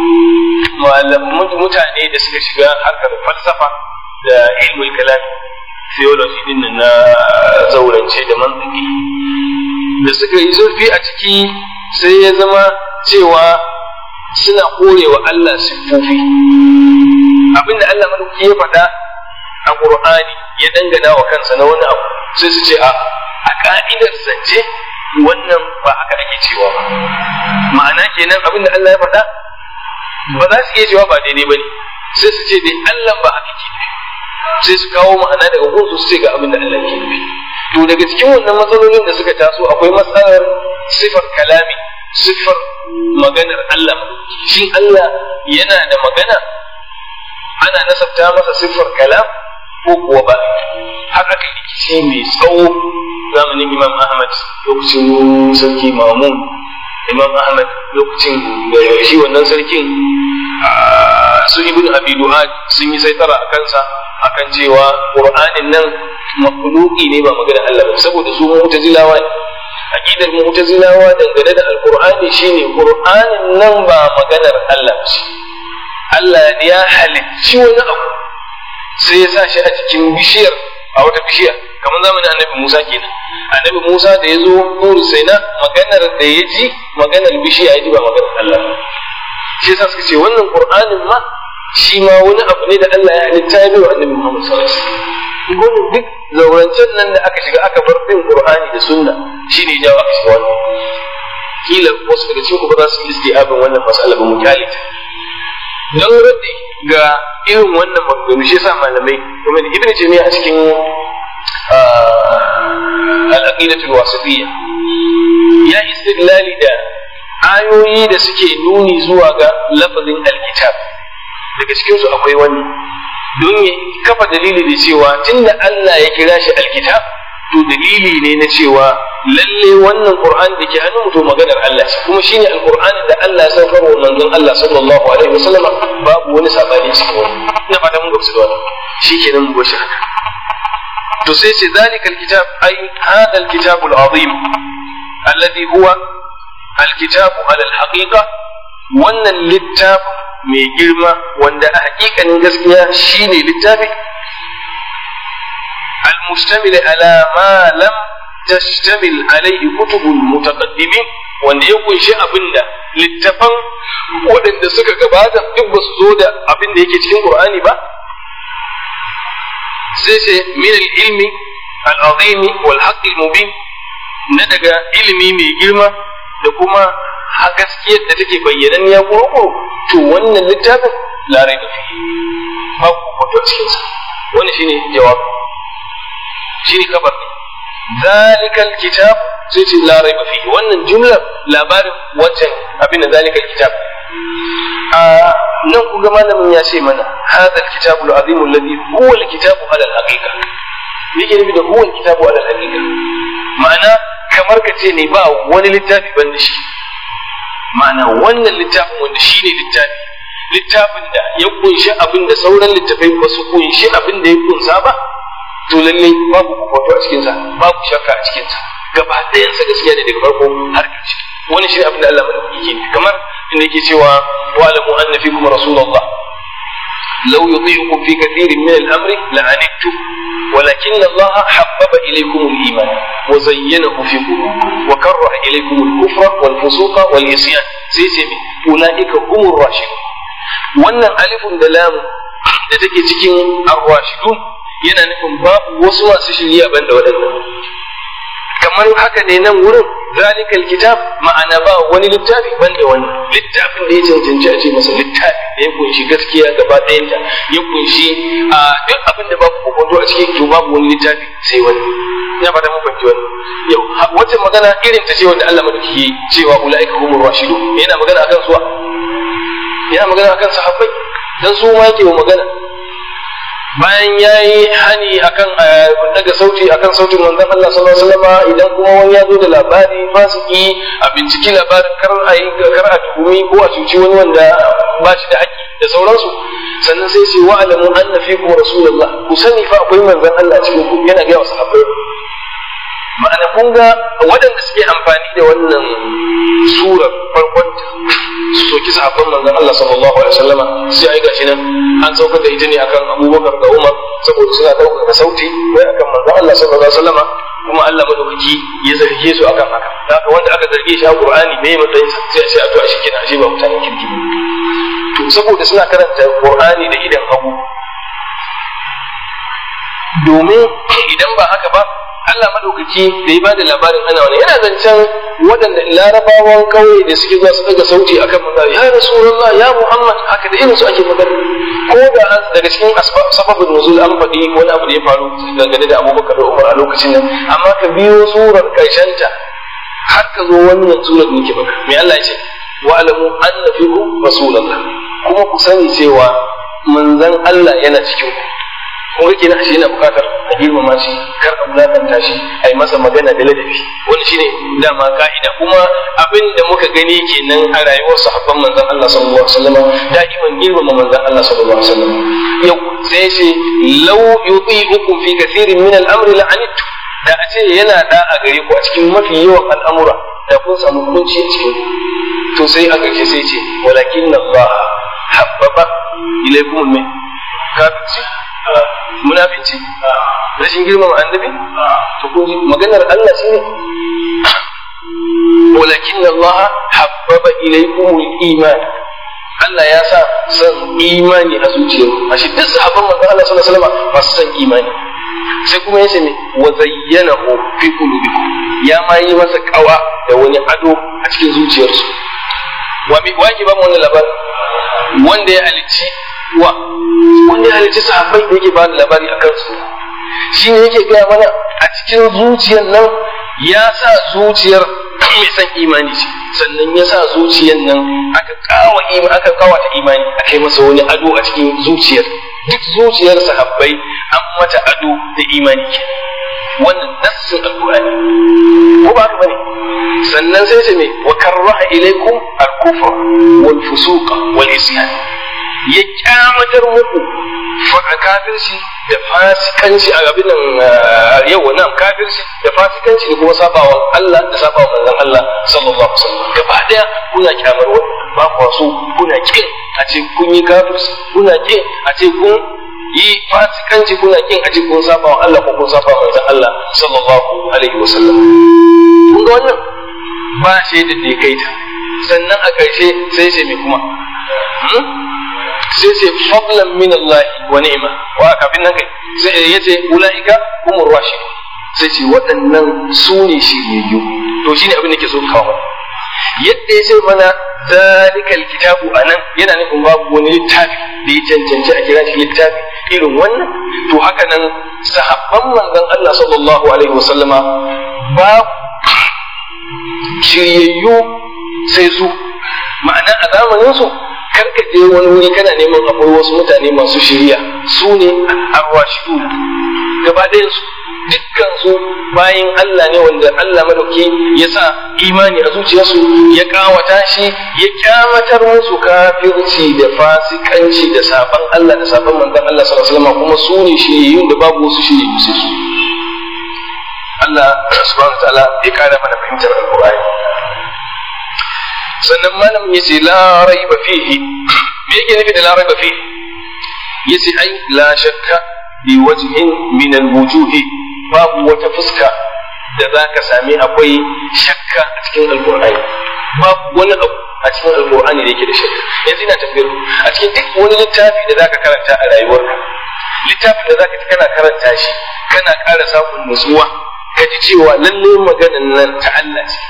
A: mutane da suka shiga harkar falsafa da ilmul kalam, theology din na zaurance da mantiki, da suka yi zurfi a ciki sai ya zama cewa suna korewa Allah siffofi. Abinda Allah madauki ya faɗa a Qur'ani ya dangana wa kansa na wani abu, sai su ce a ka'idar zance wannan ba haka ake cewa ba. Ma'ana kenan abinda Allah ya faɗa ba za su iya cewa ba daidai bane, sai su ce dai Allah ba haka ke nufi, sai su kawo ma'ana daga gunsu su ce ga abinda Allah ke nufi. To daga cikin wannan matsalolin da suka taso akwai matsalar sifar kalami, sifar maganar Allah. Shin Allah yana da magana, ana nasabta masa sifar kalam ko kuwa ba? Har aka yi rikici mai tsawo zamanin Imam Ahmad lokacin sarki Mamun. Imam Ahmad lokacin da shi wannan sarkin su Ibn Abi Du'ad sun yi saitara a kansa akan cewa Qur'anin nan makhluqi ne ba magana Allah ba, saboda su mu'tazilawa ne. aqidar mu'tazilawa dangane da alqur'ani shine qur'anin nan ba maganar Allah ce. Allah ne ya halicci wani abu sai ya sa shi a cikin bishiyar, a wata bishiya kamar zamanin annabi Musa kenan. Annabi Musa da ya zo Nur Saina maganar da ya ji maganar bishiya ya ji ba maganar Allah. Shi yasa suka ce wannan qur'anin ma shi ma wani abu ne da Allah ya halitta ya bai wa annabi Muhammad sallallahu alaihi wasallam. Wannan duk zaurancen nan da aka shiga aka bar bin qur'ani da sunna shine jawo aka shiga wannan. Kila wasu daga cikin ku ba za su yi istiabin wannan mas'ala ba, mu kyalita don raddi ga irin wannan maganganu. Shi yasa malamai kuma Ibn Taymiyyah a cikin al-aqidatul wasitiyya ya istidlali da ayoyi da suke nuni zuwa ga lafazin alkitab. Daga cikin su akwai wani don ya kafa dalili da cewa tunda Allah ya kira shi alkitab to dalili ne na cewa lalle wannan Qur'an da ke hannun to maganar Allah ce, kuma shine alqur'ani da Allah ya saukar wa manzon Allah sallallahu alaihi wasallam, babu wani sabani cikin wani. Ina fata mun gamsu da wannan. Shikenan mu bashi haka. To sai ce zalika alkitab ay hada alkitab alazim alladhi huwa alkitab ala alhaqiqa, wannan littafi mai girma wanda a hakikanin gaskiya shine littafi المشتمل على ما لم تشتمل عليه كتب المتقدمين, wanda ya kunshi abinda littafan waɗanda suka gabata duk ba su zo da abin da yake cikin Qur'ani ba. Sai ce min al-ilmi al-azimi wal haqq al-mubin, na daga ilimi mai girma da kuma gaskiyar da take bayyananniya ko to wannan littafin la raiba fihi, babu kwato cikin sa. Wannan shine jawabi, shine kabar ne. Zalikal kitab sai ce la raiba fihi, wannan jumlar labarin wancan abin da zalikal kitab. Nan kuga malamin ya ce mana hadha alkitabul azim alladhi huwa alkitabu ala alhaqiqa. Yake nufi da huwa alkitabu ala alhaqiqa, ma'ana kamar ka ce ne ba wani littafi ban da shi. Ma'ana wannan littafin wanda shine littafin da ya kunshi abin da sauran littafai ba su kunshi abin da ya kunsa ba, to lalle babu kokoto a cikin sa, babu shakka a cikin sa, gaba ɗayan sa gaskiya ne daga farko har ƙarshe. Wani shi abin da Allah madaukaki yake kamar inda yake cewa wa alamu anna fikum rasulullah law yuti'ukum fi kathirin min al-amri la'anittum ولكن الله حبب إليكم الإيمان وزينه في قلوبكم وكره إليكم الكفر والفسوق والعصيان سيسمي أولئك هم الراشدون. wannan alifun da lamu da take cikin ar-rashidun yana nufin babu wasu masu shiriya banda waɗannan. Kamar haka ne nan wurin zalikal kitab, ma'ana ba wani littafi banda wani littafin da ya cancanci a ce masa littafi da ya kunshi gaskiya gaba ɗayanta, ya kunshi duk abin da babu kokonto a cikin, to babu wani littafi sai wani. Ina fata mun fahimci wani. Yau wata magana irin ta ce wanda Allah madauki yi cewa ulaika humur rashidun, yana magana akan suwa, yana magana akan sahabbai, dan su ma yake magana. Bayan ya yi hani akan daga sauti akan sautin manzon Allah sallallahu alaihi wasallam, idan kuma wani ya zo da labari fasiki a binciki labarin kar a tuhumi ko a cuci wani wanda ba shi da haƙƙi da sauransu. Sannan sai ce wa alamu anna fikum rasulullah, ku sani fa akwai manzon Allah cikin ku, yana ga wasu sahabbai. Ma'ana kun ga waɗanda suke amfani da wannan surar farkon su soki sahabban manzon Allah sallallahu alaihi wasallam, sai ai gashi nan an saukar da ita ne akan Abubakar da Umar saboda suna ɗaukaka sauti wai akan manzon Allah sallallahu alaihi wasallam, kuma Allah madaukaki ya zarge su akan haka. Haka wanda aka zarge shi a Qur'ani me matsayin sa, sai a ce a to a shi kina ashe ba mutanen kirki ba. To saboda suna karanta Qur'ani da idan hagu, domin idan ba haka ba Allah madaukaki da ya bada labarin ana wani yana zancen waɗanda larabawan kauye da suke zuwa su daga sauti akan manzo ya rasulullah ya muhammad, haka da irin su ake magana. Ko da daga cikin sababin nuzul an faɗi wani abu da ya faru dangane da Abubakar da Umar a lokacin nan, amma ka biyo surar karshenta har ka zo wannan surar da muke baka. Me Allah ya ce wa alamu anna fikum rasulullah, kuma ku sani cewa manzon Allah yana cikin ku. Kun ga kenan ashe yana bukatar a girmama shi, kar a bulakanta shi, a yi masa magana da ladabi. Wani shine dama ka'ida, kuma abin da muka gani kenan a rayuwar sahabban manzon Allah sallallahu alaihi wasallam, da'iman girmama manzon Allah sallallahu alaihi wasallam. Yau sai ce law yuti'ukum fi kathirin min al-amri la'anittu, da a ce yana da a gare ku a cikin mafi yawan al'amura da kun samu kunci a cikin to sai a ƙarshe sai ce walakin Allah habbaba ilaykum min kafirci munafici rashin girmama annabi to kun ji maganar Allah shine walakin Allah habbaba ilaykum al-iman Allah ya sa san imani a zuciyarku a shi duk sahabban manzon Allah sallallahu alaihi wasallam masu san imani sai kuma yace me wa zayyanahu fi qulubikum ya ma yi masa kawa da wani ado a cikin zuciyarsu wa ki ba mu wannan labarin wanda ya halicci wanda ya halicci sahabbai da yake ba da labari akan su shine yake gaya mana a cikin zuciyar nan ya sa zuciyar mai san imani ce sannan ya sa zuciyar nan aka kawata imani aka yi masa wani ado a cikin zuciyar duk zuciyar sahabbai an mata ado da imani ke wannan nassin alqur'ani ko ba haka bane sannan sai ce me wa karraha ilaykum al-kufra wal fusuqa wal isyan ya kyamatar muku kafirci da fasikanci a abin nan yau wannan kafirci da fasikanci da kuma sabawa Allah da sabawa manzon Allah sallallahu alaihi wasallam gaba daya kuna kyamar ba ku so kuna kin a ce kun yi kafirci kuna kin a ce kun yi fasikanci kuna kin a ce kun sabawa Allah ko kun sabawa manzon Allah sallallahu alaihi wasallam kun ga wannan ba shaidar da ya kai ta sannan a ƙarshe sai ce me kuma sai ce fadlan min Allah wa ni'ma wa kafin nan kai sai yace ulaika humur rashidun sai ce waɗannan su ne shiryayyu to shine abin da ke so kawo yadda yace mana zalikal kitabu anan yana nufin babu wani littafi da ya cancanci a kira shi littafi irin wannan to haka nan sahabban manzon Allah sallallahu alaihi wasallama ba shiryayyu sai su ma'ana a zamanin su karka je wani wuri kana neman akwai wasu mutane masu shiriya su ne arwashidu gaba ɗayan su dukkan su bayin Allah ne wanda Allah madauki ya sa imani a zuciyarsu ya kawata shi ya kyamatar musu kafirci da fasikanci da saban Allah da saban manzon Allah sallallahu alaihi wasallam kuma su ne shiriyu da babu wasu shiriyu sai su Allah subhanahu wa ta'ala ya kara mana fahimtar alqur'ani sannan malamin yace la raiba fihi me yake nufi da la raiba fihi yace ai la shakka bi wajhin min alwujuhi babu wata fuska da zaka sami akwai shakka a cikin alqur'ani babu wani abu a cikin alqur'ani da yake da shakka yanzu ina tambayar a cikin duk wani littafi da zaka karanta a rayuwarka littafin da zaka kana karanta shi kana ƙara samun nutsuwa ka ji cewa lalle maganan nan ta Allah ce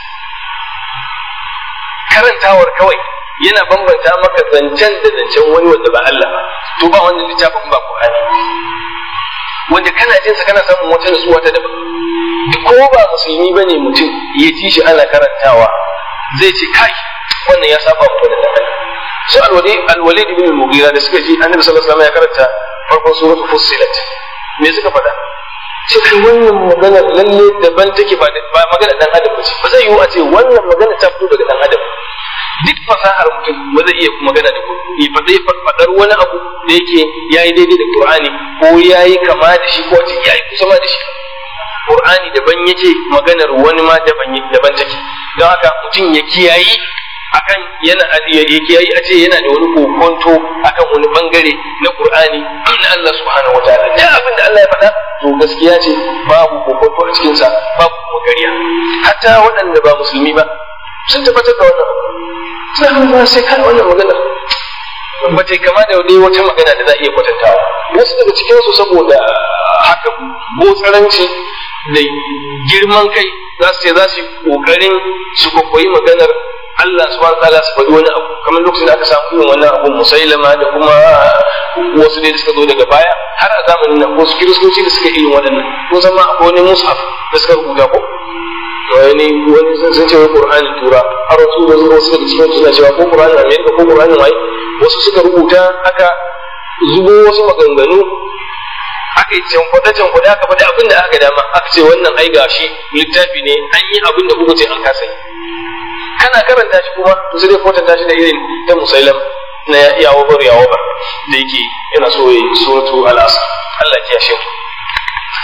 A: karantawar kawai yana bambanta maka zancen da zancen wani wanda ba Allah ba to ba wannan littafin ba Qur'ani wanda kana jin sa kana samun wata nutsuwa ta daban ko ba musulmi bane mutum ya ji shi ana karantawa zai ce kai wannan ya saba mu da Allah su al-Walid ibn al-Mughira da suka ji Annabi sallallahu alaihi wasallam ya karanta farkon suratul Fussilat me suka faɗa ce kai wannan magana lalle daban take ba magana dan adam ce ba zai yiwu a ce wannan magana ta fito daga dan adam duk fasahar mutum ba zai iya magana da ya zai faɗar wani abu da yake yayi daidai da Qur'ani ko yayi kama da shi ko ce yayi kusa ma da shi Qur'ani daban yake maganar wani ma daban take don haka mutum ya kiyayi akan yana ya kiyayi a ce yana da wani kokonto akan wani bangare na Qur'ani na Allah subhanahu wataala da abin da Allah ya faɗa to gaskiya ce babu kokonto a cikin sa babu kuma ƙarya hatta waɗanda ba musulmi ba sun tabbatar da wannan sai ba sai kai wannan magana ba ta kama da dai wata magana da za a iya kwatantawa wasu daga cikin su saboda haka botsaranci da girman kai za su yi kokarin su koyi maganar Allah subhanahu wa ta'ala su faɗi wani abu kamar lokacin da aka samu irin wannan abu Musailama da kuma wasu da suka zo daga baya har a zamanin nan wasu kiristoci da suka irin waɗannan ko zama akwai wani mushaf da suka rubuta ko wani sun ce Qur'ani tura har wasu daga cikin suna cewa ko Qur'ani Amerika ko Qur'ani wai wasu suka rubuta aka zubo wasu maganganu aka yi cankwada aka faɗi abin da aka dama aka ce wannan ai gashi littafi ne an yi abin da kuka ce an kasa yi kana karanta shi kuma sai dai kwatanta shi da irin ta Musailam na yawabar da yake yana so ya yi suratu al-Asr Allah ya kiyashe mu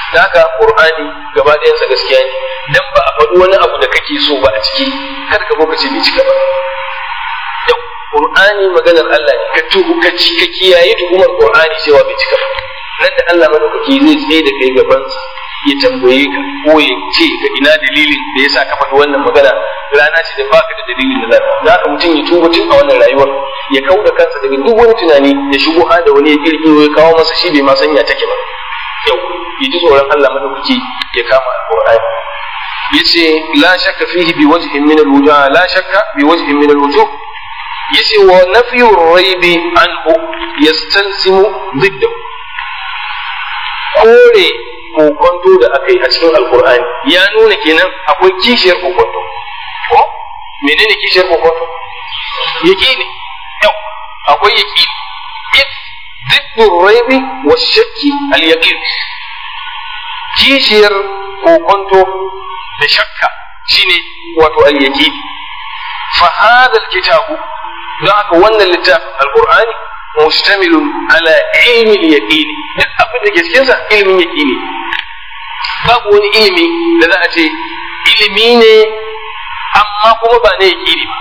A: da haka Qur'ani gaba ɗayansa gaskiya ne, dan ba a faɗi wani abu da kake so ba a ciki kar ka ce bai cika ba. Yau Qur'ani maganar Allah ne, ka kiyaye tuhumar Qur'ani cewa bai cika ba. Nan da Allah madaukaki zai tsaye da kai gabansa ya tambaye ka ko ya ce ka ina dalilin da yasa ka faɗi wannan magana, rana ce da baka da dalilin da za ka mutum ya tuba tun a wannan rayuwar, ya kauda kansa daga duk wani tunani da shubuha da wani ya kirkiro ya kawo masa shi bai ma sanya take ba. Yau ya ji tsoron Allah madaukaki ya kama alqur'ani. Yace la shakka fihi bi wajhin min al-wujuh, la shakka bi wajhin min al-wujuh. Yace wa nafyu ar-raybi anhu yastalzimu diddahu. Kore kokonto da aka yi a cikin alkur'ani ya nuna kenan akwai kishiyar kokonto. Ko menene kishiyar kokonto? Yaqini. Yau akwai yaqini. If ضد الريب والشك اليقين. kishiyar kokonto da shakka shine wato al-yaqin. Fa hadha al-kitabu, don haka wannan littafin alqur'ani mustamilun ala ilmi al-yaqin. Duk abin da ke cikin sa ilmin yaqini. Babu wani ilimi da za a ce ilimi ne amma kuma ba na yaqini ba.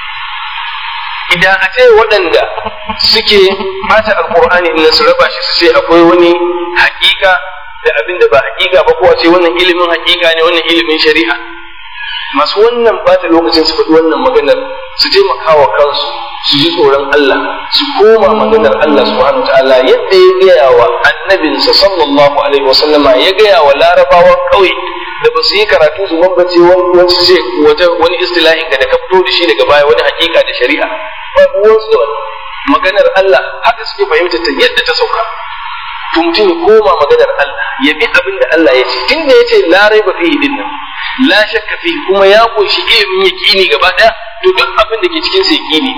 A: Idan a ce waɗanda suke bata alqur'ani in su raba shi su ce akwai wani haƙiƙa da abin da ba haƙiƙa ba, ko a ce wannan ilimin haƙiƙa ne wannan ilimin shari'a, masu wannan bata lokacin su faɗi wannan maganar su taimaka wa kansu su ji tsoron Allah, su koma maganar Allah subhanahu ta'ala yadda ya gaya wa annabinsa sallallahu alaihi wasallama, ya gaya wa larabawan ƙauye da ba su yi karatu su bambance wani istilahin da ka fito da shi daga baya wani haƙiƙa da shari'a, babu wasu da maganar Allah haka suke fahimtar ta yadda ta sauka. To mutum ya koma maganar Allah ya bi abin da Allah ya ce, tunda ya ce la raiba fihi dinnan la shakka fihi, kuma ya kunshi ilimin yaqini gaba daya, to duk abin da ke cikin sa yaqini.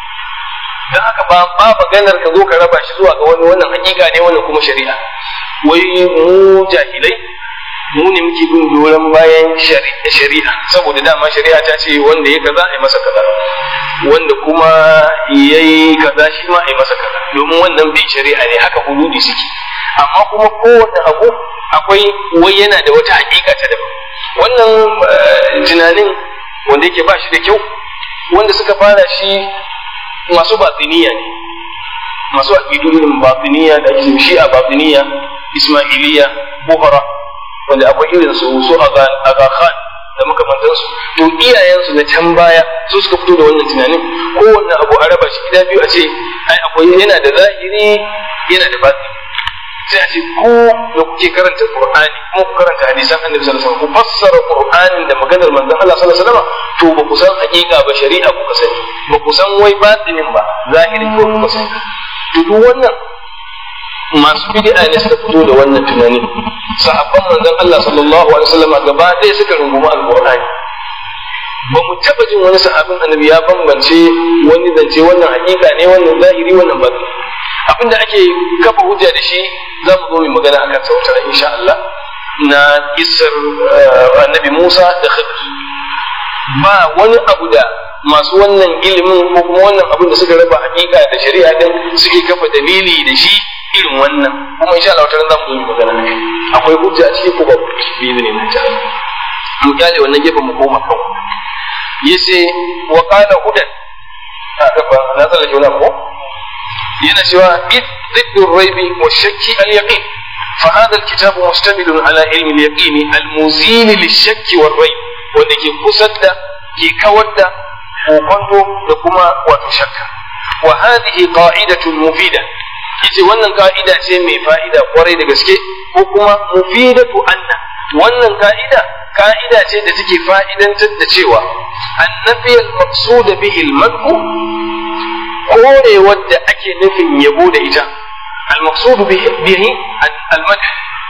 A: Dan haka ba maganar ka zo ka raba shi zuwa ga wani wannan hakika ne wannan kuma shari'a. Wai mu jahilai mu ne muke bin doron bayan shari'a, saboda dama shari'a ta ce wanda ya kaza ai masa kaza, wanda kuma yayi kaza shi ma ai masa kaza, domin wannan bin shari'a ne, haka hududi suke. Amma kuma kowane abu akwai wai yana da wata hakika ta daban. Wannan tunanin wanda yake ba shi da kyau, wanda suka fara shi masu batiniya ne, masu aƙidun batiniya da ake shi a batiniya, Ismailiya, Buhara, wanda akwai irin su Aga Khan da makamantansu. To iyayensu na can baya su suka fito da wannan tunanin, kowanne abu a raba shi gida biyu, a ce ai akwai yana da zahiri yana da batini. Sai a ce ku da kuke karanta Qur'ani kuma ku karanta hadisan Annabi sallallahu alaihi wasallam, ku fassara Qur'anin da maganar manzon Allah sallallahu alaihi wasallam, to ba ku san hakika ba, shari'a kuka sani, ba ku san wai batinin ba, zahirin ko kuka sani. To duk wannan masu bid'a ne suka fito da wannan tunani. Sahabban manzon Allah sallallahu alaihi wasallam gaba ɗaya suka rungumi Al-Qur'ani. Ba mu taɓa jin wani sahabin Annabi ya bambance wani zance wannan hakika ne wannan zahiri wannan batini. Abin da ake kafa hujja da shi za mu zo mu magana akan sa wata insha Allah, na kissar Annabi Musa da Khidir. Ba wani abu da masu wannan ilimin ko kuma wannan abin da suka raba hakika da shari'a din suke kafa dalili da shi irin wannan, kuma insha Allah wata ran za mu zo mu magana ne. Akwai hujja a cikin kuma bi ne mun ta mu kyale wannan gefen mu koma kan yace wa qala hudan a gaba na tsallake wannan ko yana cewa ضد الريب والشك اليقين. فهذا الكتاب مشتمل على علم اليقين المزيل للشك والريب، wanda ke kusar da ke kawar da kokonto da kuma wato shakka. Wa hadhihi qa'idatun mufida, yace wannan ka'ida ce mai fa'ida kwarai da gaske, ko kuma mufidatu anna, wannan ka'ida ce da take fa'idantar da cewa annabi al-maqsud bihi al-madhu, korewar da ake nufin yabo da ita, al-maqsud bihi al-madh,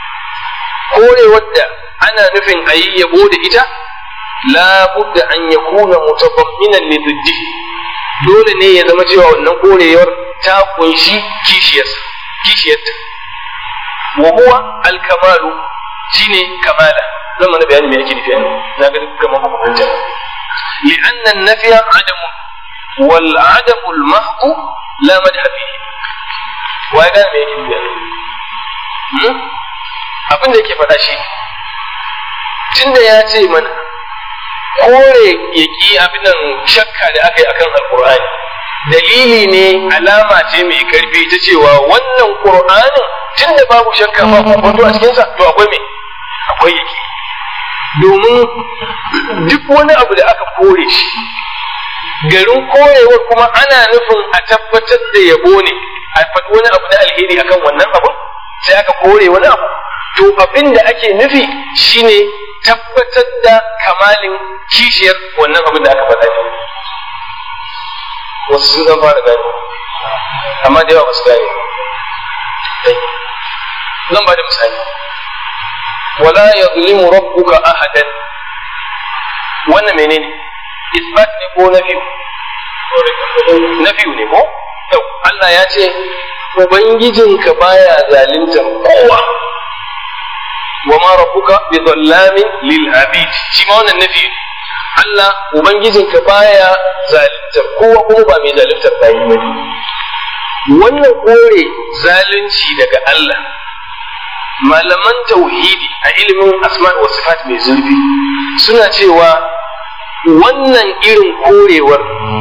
A: korewar da ana nufin ayi yabo da ita, la budda an yakuna mutadamminan li diddihi, dole ne ya zama cewa wannan korewar ta kunshi kishiyarta. Wa huwa al-kamalu, shine kamala. zan mana bayani me yake nufi ne, na ga kamar ba ku fahimta. Li'anna an-nafya 'adamun wal 'adamu al-mahdhu la madha fihi. Wa ga me yake nufi? abin da yake faɗa shi tunda ya ce mana kore yaki abin nan shakka da aka yi akan alqur'ani dalili ne, alama ce mai karfi ta cewa wannan qur'anin tunda babu shakka ba wato a cikin sa to akwai me, akwai yaki. Domin duk wani abu da aka kore shi, garin korewar kuma ana nufin a tabbatar da yabo ne, a faɗi wani abu na alheri akan wannan abu, sai aka kore wani abu, to abin da ake nufi shine tabbatar da kamalin kishiyar wannan abin da aka faɗa ne. Wasu sun zan fara gani, amma da yawa ba su gane. Zan ba da misali. Wala yadhlimu rabbuka ahadan. Wannan menene? Isbat ne ko nafiyu? Nafiyu ne ko? Yau, Allah ya ce Ubangijinka baya zaluntar kowa. Wa ma rabbuka bi dhallamin lil abid. Shi ma wannan nafiyu. Allah Ubangijinka baya zaluntar kowa kuma ba mai zaluntar bayi bane. Wannan kore zalunci daga Allah, malaman tauhidi a ilimin asma wa sifat mai zurfi suna cewa wannan irin korewar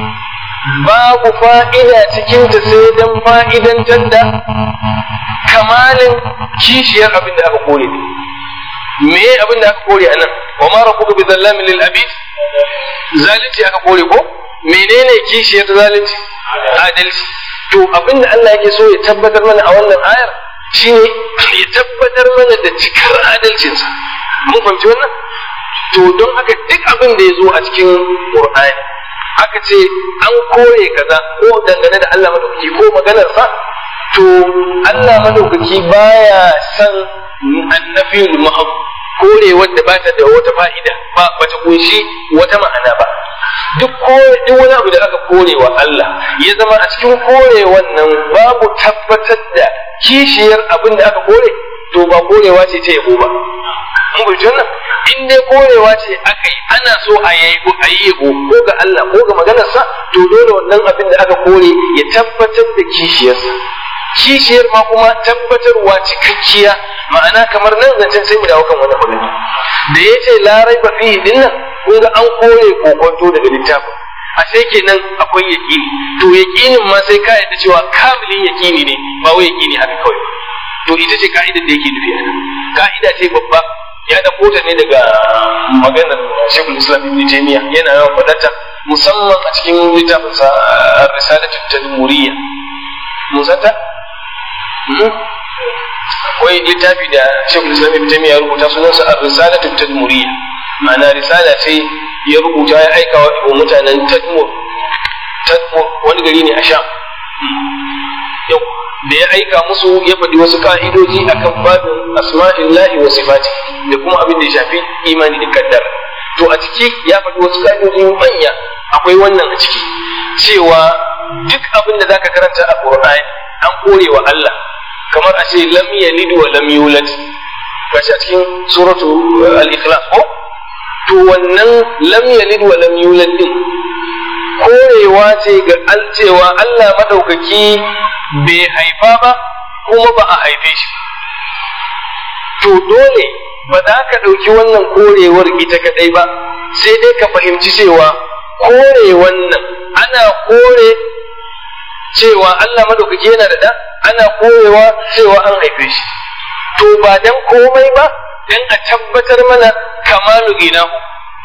A: babu fa'ida cikinta sai dan fa'idantar da kamalin kishiyar abin da aka kore ne. Me abin da aka kore anan? Wa ma rabbuka bi zallamin lil abid? Zalunci aka kore ko? Menene kishiyar zalunci? Adalci. To abin da Allah yake so ya tabbatar mana a wannan ayar shine ya tabbatar mana da cikar adalcinsa. Mun fahimci wannan? To don haka duk abin da ya zo a cikin Qur'ani aka ce an kore kaza ko dangane da Allah madaukaki ko maganarsa, to Allah madaukaki baya san annafiyul mahab, kore wanda ba ta da wata fa'ida, ba ta kunshi wata ma'ana ba. Duk wani abu da aka kore wa Allah ya zama a cikin kore wannan babu tabbatar da kishiyar abin da aka kore, to ba korewa ce ta yabo ba. Mun fahimci wannan? In dai korewa ce aka yi ana so a yi yabo ko ga Allah ko ga maganarsa, to dole wannan abin da aka kore ya tabbatar da kishiyarsa. Kishiyar ma kuma tabbatarwa cikakkiya, ma'ana kamar nan zancen sai mu dawo kan wannan magana da ya ce la raiba fihi dinnan, kun ga an kore kokonto daga littafin, a sai kenan akwai yaqini. To yaqinin ma sai ka yadda cewa kamilin yaqini ne, ba wai yaqini haka kawai. To ita ce ka'idar da yake nufi a nan. Ka'ida ce babba, ya dauko ta ne daga maganar Sheikhul Islam Ibn Taymiyyah, yana yawan faɗarta musamman a cikin littafinsa Ar-Risalatu Tadmuriyya. Mun santa? Akwai littafi da Sheikhul Islam Ibn Taymiyyah ya rubuta sunansa Ar-Risalatu Tadmuriyya. Ma'ana risala ce ya rubuta ya aika wa mutanen Tadmur. Tadmur wani gari ne a Sham. Yau da ya aika musu ya faɗi wasu ka'idoji akan babin asma'illahi wa sifati da kuma abin da ya shafi imani da kaddara. To a ciki ya faɗi wasu ka'idoji manya, akwai wannan a ciki cewa duk abin da zaka karanta a Qur'ani an kore wa Allah, kamar a ce lam yalid wa lam yulad, kashi a cikin suratu al-ikhlas ko, to wannan lam yalid wa lam yulad din korewa ce ga cewa Allah madaukaki bai haifa ba kuma ba a haife shi. To dole ba za ka ɗauki wannan korewar ita kadai ba, sai dai ka fahimci cewa kore wannan ana kore cewa Allah madaukaki yana da ɗa, ana korewa cewa an haife shi. To ba dan komai ba, dan a tabbatar mana kamalu inahu.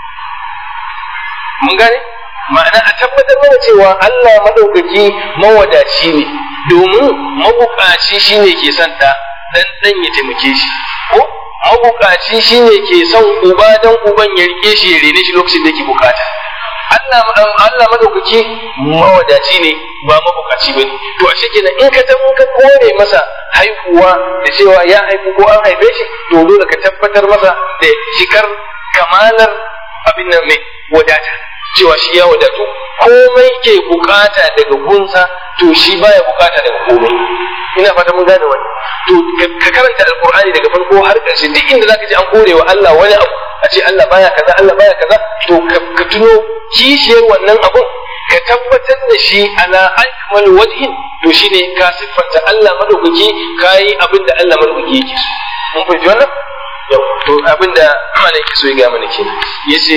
A: Mun gane? Ma'ana a tabbatar mana cewa Allah madaukaki mawadaci ne, domin mabukaci shine ke son ɗa dan ɗan ya taimake shi, ko mabukaci shine ke son uba dan uban ya rike shi ya rene shi lokacin da yake bukata. Allah madaukaki mawadaci ne ba mabukaci bane. To a kenan in ka kore masa haihuwa da cewa ya haifu ko an haife shi, to dole ka tabbatar masa da cikar kamalar abin nan mai wadata, cewa shi ya wadatu, komai ke bukata daga gunsa, to shi baya bukata daga komai. Ina fata mun gane wani. To ka karanta alqur'ani daga farko har ƙarshe, duk inda zaka ji an kore wa Allah wani abu, a ce Allah baya kaza, Allah baya kaza, to ka tuno kishiyar wannan abun, ka tabbatar da shi ala akmal wajhin, to shine ka siffanta Allah madaukaki, kai abin da Allah madaukaki yake so. mun fahimci wannan yau to abinda malai ke so ya ga mana kenan yace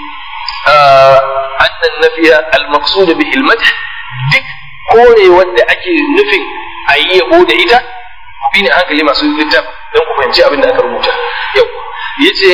A: annan nafiya al-maqsud bihi al-madh duk kore wanda ake nufin a yi yabo da ita bi ne hankali masu littaf don ku fahimci abin da aka rubuta yau yace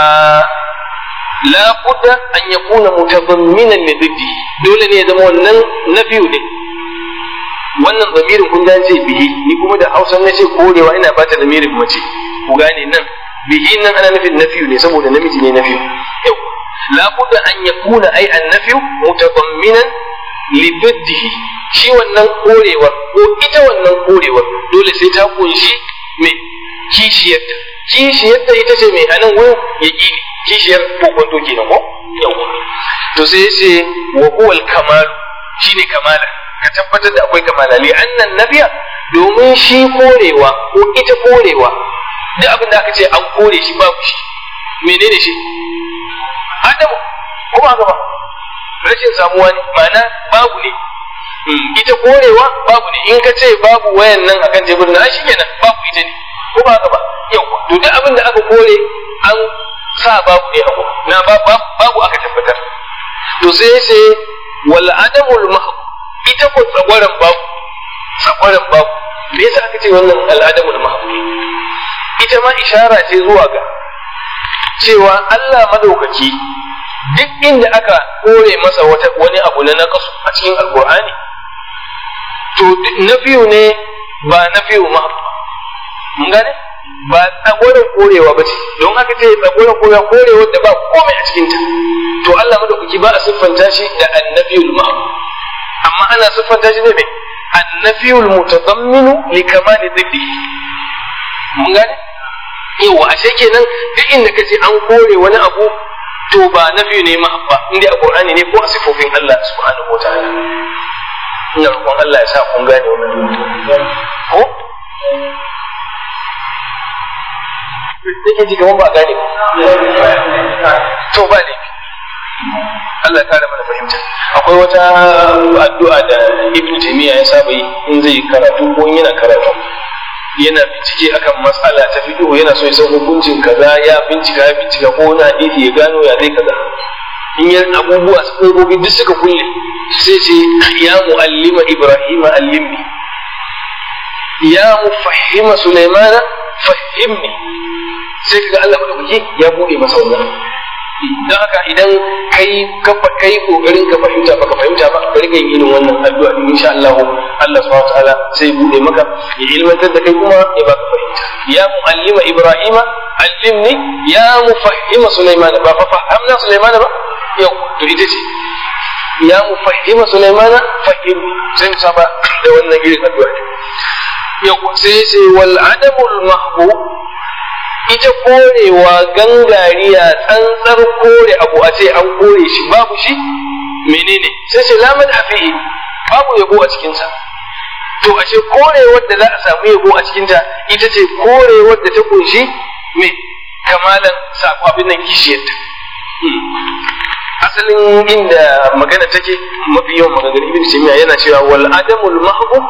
A: la budda an yakuna mutadamminan li dhiddi dole ne ya zama wannan nafiyu ne wannan zamirin kun dace bihi ni kuma da Hausa ne ce korewa ina bata zamirin mace ku gane nan bihi nan ana nufin nafiyu ne saboda namiji ne nafiyu yau la budda an yakuna ay an-nafiyu mutadamminan li dhiddihi shi wannan korewar ko ita wannan korewar dole sai ta kunshi me kishiyarta ita ce mai anan wurin yaqini kishiyar kokonto kenan ko yau to sai yace wa huwa al-kamal shine kamala ka tabbatar da akwai kamala li annan nafiya domin shi korewa ko ita korewa duk abin da aka ce an kore shi babu shi menene shi adamu ko ba ba rashin samuwa ne ma'ana babu ne ita korewa babu ne in ka ce babu wayan nan akan tebur na shi kenan babu ita ne ko ba ba yau to duk abin da aka kore an sa babu ne abu na babu aka tabbatar to sai wal adamul mahd ita ko tsagwaran babu me yasa aka ce wannan al adamul mahd ita ma ishara ce zuwa ga cewa Allah madaukaki duk inda aka kore masa wani abu na naqasu a cikin alqur'ani to nafiyu ne ba nafiyu mahd mun gane ba tsagoran korewa ba ce don haka ce tsagoran korewa da ba komai a cikinta to Allah madaukaki ba a siffanta shi da annafiyul mahd amma ana siffanta shi ne mai annafiyul mutadamminu li kamali dhiddihi mun gane yawa ashe kenan duk inda kace an kore wani abu to ba nafiyu ne mahd ba inda a Qur'ani ne ko a sifofin Allah subhanahu wataala ina roƙon Allah ya sa kun gane wannan ko nake ji kaman ba gane to ba ne Allah ya kare mana fahimta akwai wata addu'a da Ibn Taymiyyah ya saba yi in zai karatu ko yana karatu yana bincike akan mas'ala ta fiqh yana so ya san hukuncin kaza ya bincika ko na hadisi ya gano ya zai kaza in yan abubuwa su duk suka kulle sai ce ya muallima Ibrahim allimni ya mufahhima Sulaimana fahimni sai kaga Allah madaukaki ya bude masa wannan don haka idan kai kokarin ka fahimta baka fahimta ba ka rika yin irin wannan addu'a din insha Allah Allah subhanahu wa ta'ala sai bude maka ya ilmantar da kai kuma ya baka fahimta ya muallima Ibrahima allimni ya mufahhima Sulaiman ba fa fahamna Sulaiman ba yau to ita ce ya mufahhima Sulaiman fahimni sai mu saba da wannan irin addu'a yau sai ce wal adamul mahbu ita korewa gangariya tsantsar kore abu a ce an kore shi babu shi menene sai ce lamad afihi babu yabo a cikinsa to ashe korewar da za a samu yabo a cikinta ita ce korewar da ta kunshi me kamalan sako abin nan kishiyarta asalin inda magana take mafi yawan maganar ibn Taymiyyah yana cewa wal adamul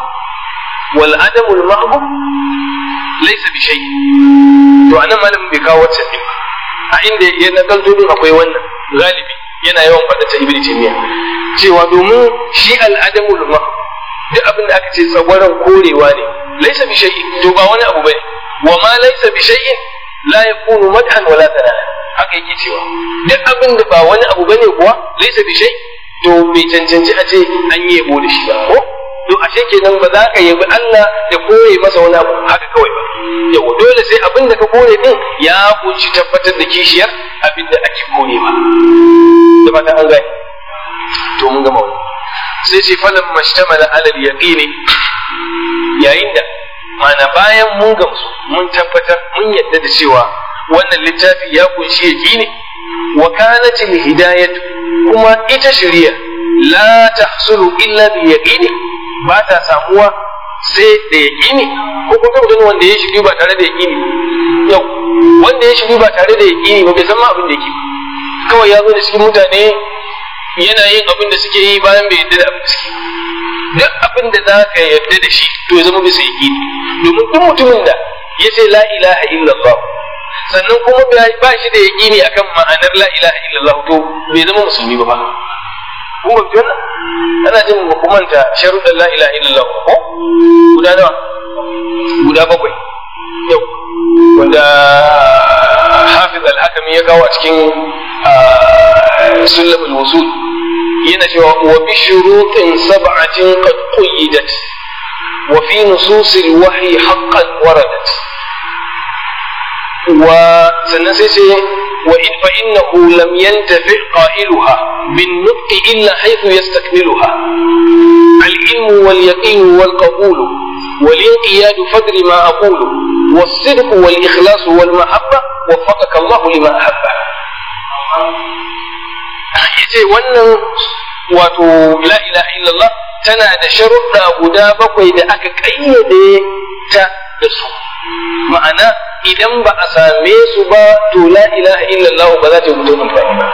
A: mahbub laysa bi shay to anan malamin bai kawo wacce din a inda ya nakalto din akwai wannan galibi yana yawan faɗa ta ibn Taymiyyah cewa domin shi al-adamul mahbub duk abin da aka ce tsagwaron korewa ne laysa bi shay to ba wani abu bane wa ma laysa bi shay la yakunu madhan wala thana haka yake cewa duk abin da ba wani abu bane kuwa laysa bi shay to bai cancanci a ce an yi yabo da shi ba ko to ashe kenan ba za ka yabi Allah da kore masa wani abu haka kawai ba yau dole sai abin da ka kore din ya kunshi tabbatar da kishiyar abin da ake kore ba da fata an gane to mun gama wannan sai ce falan mashtamala ala al-yaqini yayin da mana bayan mun gamsu mun tabbatar mun yadda da cewa wannan littafi ya kunshi yaqini wa kanat al-hidayah kuma ita shari'a la tahsulu illa bil yaqini ba ta samuwa sai da yaqini ko kuma mutum wanda ya shiri ba tare da yaqini yau wanda ya shiri ba tare da yaqini ba bai san ma abin da yake kawai ya zo da cikin mutane yana yin abin da suke yi bayan bai yarda da abin da suke duk abin da za ka yarda da shi to ya zama bisa yaqini domin duk mutumin da yace la ilaha illallah sannan kuma ba shi da yaqini akan ma'anar la ilaha illallah to bai zama musulmi ba kuma wannan ana jin ba kuma ta sharuɗan la ilaha illallah ko guda nawa guda 7 yau wanda Hafiz al-Hakami ya kawo a cikin Sulam al-Wusul yana cewa wa bi shurutin 7 qad quyyidat wa fi nusus al-wahyi haqqan waradat wa sannan sai ce وإن فإنه لم ينتفع قائلها بالنطق إلا حيث يستكملها العلم واليقين والقبول والانقياد فدر ما أقول والصدق والإخلاص والمحبة وفقك الله لما أحبه yace wannan wato la ilaha illallah tana da sharuɗa guda 7 da aka kayyade ta da su ma'ana idan ba a same su ba to la ilaha illallah ba za ta mutu amfani ba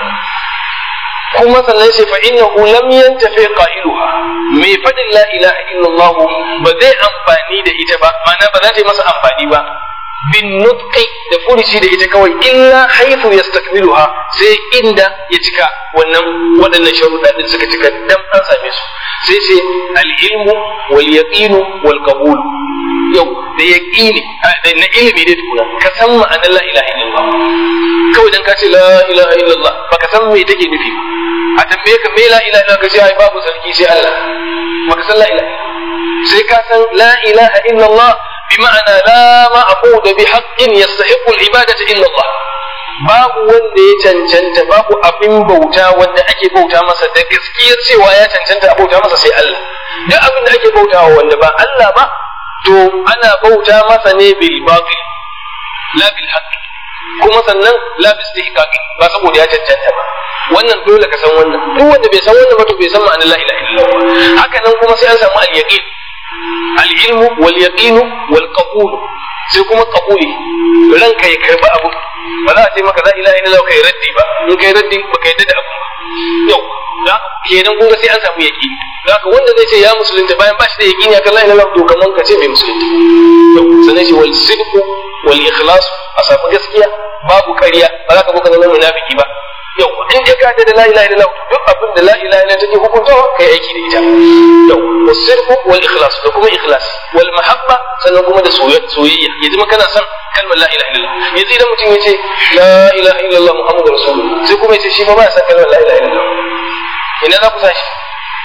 A: kuma sannan sai fa innahu lam yantafi qailuha mai fadin la ilaha illallah ba zai amfani da ita ba ma'ana ba za ta yi masa amfani ba bin nutqi da furuci da ita kawai illa haythu yastakmiluha sai inda ya cika waɗannan sharuɗa din suka cika dan an same su sai sai al-ilmu wal yaqinu wal qabul yau da yaqini na ilimi da tukuna ka san ma'anar la ilaha illallah kawai dan ka ce la ilaha illallah baka san me take nufi a tambaye ka me la ilaha illallah ka ce ai babu sarki sai Allah baka san la ilaha sai ka san la ilaha illallah بمعنى لا معبود بحق يستحق العبادة إلا الله babu wanda ya cancanta babu abin bauta wanda ake bauta masa da gaskiyar cewa ya cancanta a bauta masa sai Allah duk abin da ake bautawa wanda ba Allah ba to ana bauta masa ne bil batil la bil haqq kuma sannan la bi istihqaqi ba saboda ya cancanta ba wannan dole ka san wannan duk wanda bai san wannan ba to bai san ma'anar la ilaha illallah haka nan kuma sai an samu al yaqin al-ilmu wal yaqinu wal qabul sai kuma qabuli ranka ya karba abu ba za a ce maka la ilaha illallah kai raddi ba in kai raddi ba kai da abu ba yau da kenan kun ga sai an samu yaqini haka wanda zai ce ya musulunta bayan ba shi da yaqini akan la ilaha illallah to kaman ka ce bai musulunta yau sannan shi wal sidqu wal ikhlas a samu gaskiya babu ƙarya ba za ka buka zama munafiki ba yau in dai ka da la ilaha illallah duk abin da la ilaha illallah take hukuntawa kai aiki da ita yau wasirku wal ikhlas da kuma ikhlas wal mahabba sannan kuma da soyayya yanzu ma kana son kalmar la ilaha illallah yanzu idan mutum ya ce la ilaha illallah muhammadu rasulullah sai kuma ya ce shi ba ya son kalmar la ilaha illallah ina za ku sa shi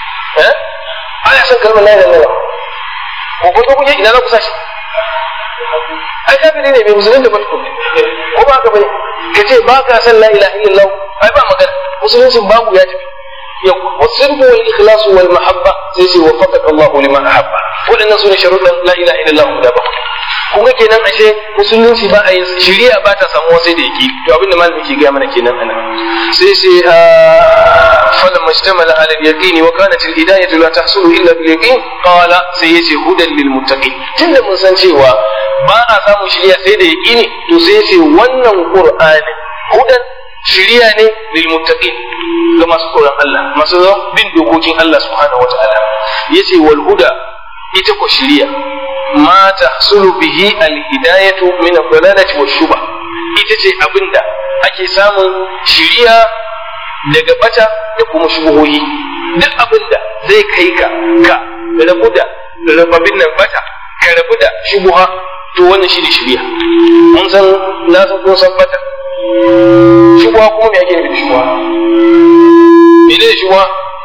A: ana son kalmar la ilaha illallah ko ko kuje ina za ku sa shi ai kafiri ne bai musulun da mutum ko ba ka bane ka ce ba ka san la ilaha illallah ai ba magana musuluncin babu ya tafi yau wasirru wal ikhlas wal mahabba sai ce wa faqaka Allah liman ahabba wadannan sune sharuɗan la ilaha illallah guda ba kuma kenan ashe musulunci ba a yin shari'a ba ta samuwa sai da yake to abinda malami ke ga mana kenan ana sai sai falam majtamala ala al-yaqin wa kanat al-hidayatu la tahsulu illa bil yaqin qala sai yace hudan lil muttaqin tunda mun san cewa ba a samu shari'a sai da yaqini to sai yace wannan qur'ani hudan shari'a ne lil muttaqin ga masu tsoron Allah masu bin dokokin Allah subhanahu wataala yace wal huda ita ko shari'a ma tahsulu bihi al-hidayatu min ad-dalalati wash-shubha ita ce abinda ake samun shiriya daga bata da kuma shubuhohi duk abinda zai kai ka rabu da rababin nan bata ka rabu da shubuha to wannan shi ne shiriya mun san na san ko san bata shubuha kuma me ake nufi da shubuha menene shubuha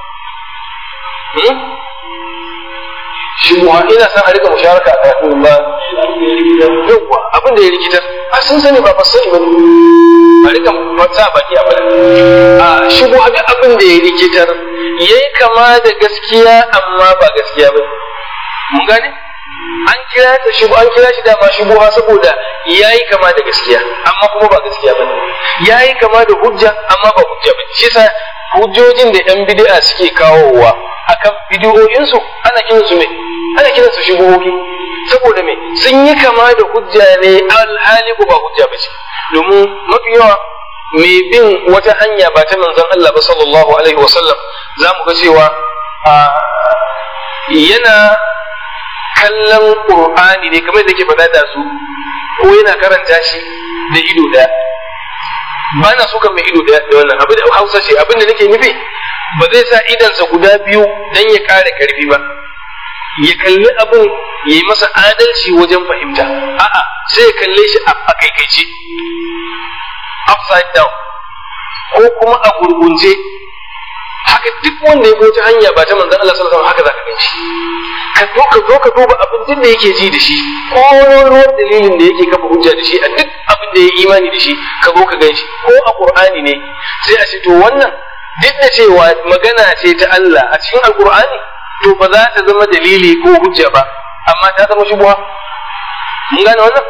A: shubuha ina san a rika musharaka a karatun ba yawwa abin da ya rikita a sun sani ba fasari ba a rika sa baki a bala a shubuha duk abin da ya rikitar yayi kama da gaskiya amma ba gaskiya ba mun gane an kira ta shubuha an kira shi dama shubuha saboda yayi kama da gaskiya amma kuma ba gaskiya ba yayi kama da hujja amma ba hujja ba shi yasa hujjojin da yan bid'a suke kawowa akan bidiyoyinsu ana kiransu me ana kiransu shubuhohi saboda me sun yi kama da hujja ne alhali ko ba hujja ba ce domin mafi yawa mai bin wata hanya ba ta manzon Allah ba sallallahu alaihi wa sallam za mu ga cewa yana kallon Qur'ani ne kamar da yake faɗa da su ko yana karanta shi da ido daya. Ba na so kan mai ido daya da wannan abin da Hausa ce, abin da nake nufi ba zai sa idansa guda biyu dan ya ƙara ƙarfi ba, ya kalli abin ya yi masa adalci wajen fahimta. A'a, sai ya kalle shi a kaikaice, upside down, ko kuma a gurgunje. Haka duk wanda ya bauta hanya ba ta manzon Allah sallallahu alaihi wasallam haka zaka ganshi. Ka duba abin da yake ji da shi, ko ruwan dalilin da yake kafa hujja da shi a duk abin da ya imani da shi, ka zo ka ganshi. Ko a Qur'ani ne sai a ce to wannan duk da cewa magana ce ta Allah a cikin Al-Qur'ani, to ba za ta zama dalili ko hujja ba, amma ta zama shubha. Mun gane wannan?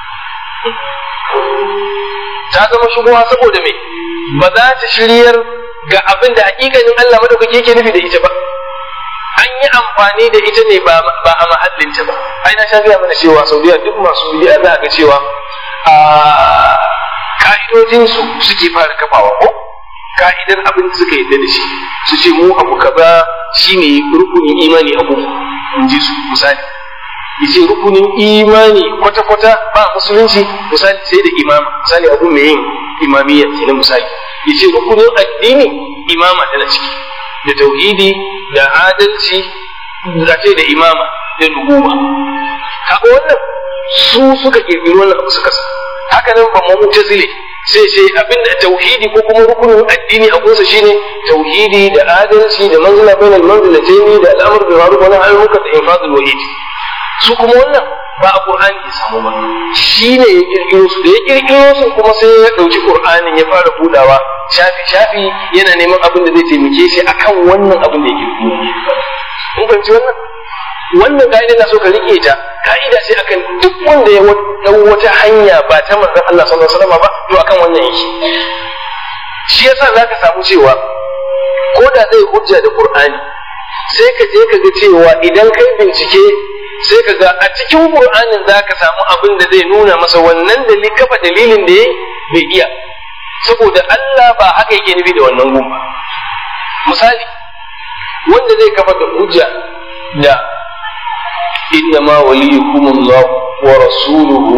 A: Ta zama shubha saboda me? Ba za ta shiryar ga abin da hakikanin Allah madaukaki yake nufi da ita ba. An yi amfani da ita ne ba a mahallinta ba. Ai na sha gaya mana cewa Saudiya duk masu bid'a za ga cewa ka'idodinsu suke fara kafawa ko ka'idar abin da suka yadda da shi, su ce mu abu kaza shine rukunin imani abu, in ji su. Misali yace rukunin imani kwata-kwata ba musulunci, misali sai da imama, misali abu mai yin imamiyya kenan. Misali yace rukunin addini imama tana ciki, da tauhidi da adalci da ce da imama da nubuwa. Kaga wannan su suka kirkiri wannan abu suka sa. Haka nan ba mu'tazili sai ce abinda tauhidi ko kuma rukunin addini a kunsa shine tauhidi da adalci da manzila bainal manzilataini da al'amr bil ma'ruf wa nahy anil munkar da infadul wahid. Su kuma wannan ba a Qur'ani ya samu ba, shine ya kirkiro su. Da ya kirkiro su kuma sai ya dauki Qur'anin ya fara budawa shafi yana neman abin da zai taimake shi akan wannan abin da ya kirkiro. Kun fahimci wannan? Wannan ka'ida na so ka rike ta, ka'ida ce akan duk wanda ya dau wata hanya ba ta manzon Allah sallallahu alaihi wasallam ba, to akan wannan yake. Shi yasa zaka samu cewa ko da zai hujja da Qur'ani, sai ka je ka ga cewa idan kai bincike sai ka ga a cikin Qur'anin zaka samu abin da zai nuna masa wannan kafa dalilin da yayi bai iya, saboda Allah ba haka yake nufi da wannan gumba. Misali, wanda zai kafa da hujja da إنما وليكم الله ورسوله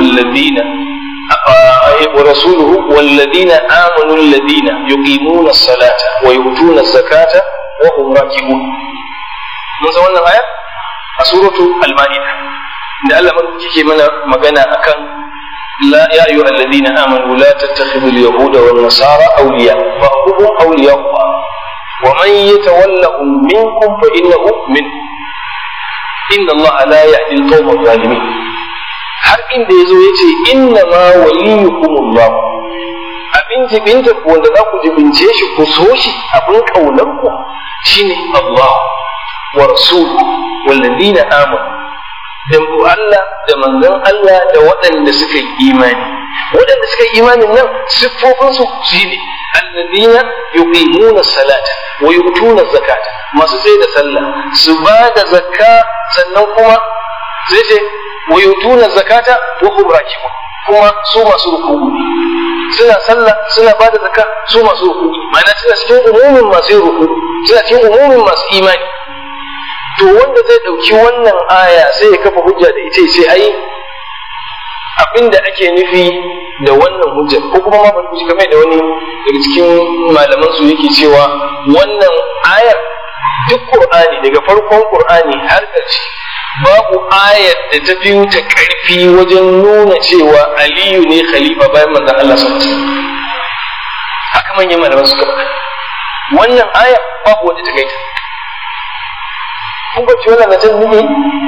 A: والذين آمنوا الذين يقيمون الصلاة ويؤتون الزكاة وهم راكعون. من زمان الآية سورة المائدة إن الله مكي منا مغنى أكن لا يا أيها الذين آمنوا لا تتخذوا اليهود والنصارى أولياء بعضهم أولياء بعض ومن يتولهم منكم فإنه منهم inna Allah la yahdi al-qawma adh-dhalimin. Har inda yazo yace inna ma waliyukumullah, abin jibinta wanda za ku jibince shi ku so shi abin kaunar ku shine Allah wa rasuluhu walladina amanu, dan Allah da manzon Allah da waɗanda suka yi imani. Waɗanda suka yi imanin nan siffofin su shine alladina yuqimuna salata wa yu'tuna zakata, masu sai da sallah su ba da zakka, sannan kuma sai ce wa yutuna zakata wa hum raki'un, kuma su masu ruku'u suna sallah suna ba da zakka, su masu ruku'u, ma'ana suna cikin umumin masu ruku'u, suna cikin umumin masu imani. To wanda zai dauki wannan aya sai ya kafa hujja da ita sai ai abinda ake nufi da wannan hujja, ko kuma ma ban ji kamar da wani daga cikin malaman su yake cewa wannan ayar duk Qur'ani daga farkon Qur'ani har ƙarshe babu ayar da ta biyu ta ƙarfi wajen nuna cewa Aliyu ne khalifa bayan manzon Allah sallallahu alaihi wasallam. Haka manyan malaman suka faɗa. Wannan aya babu wanda ta kaita. Kun ga cewa na tan ne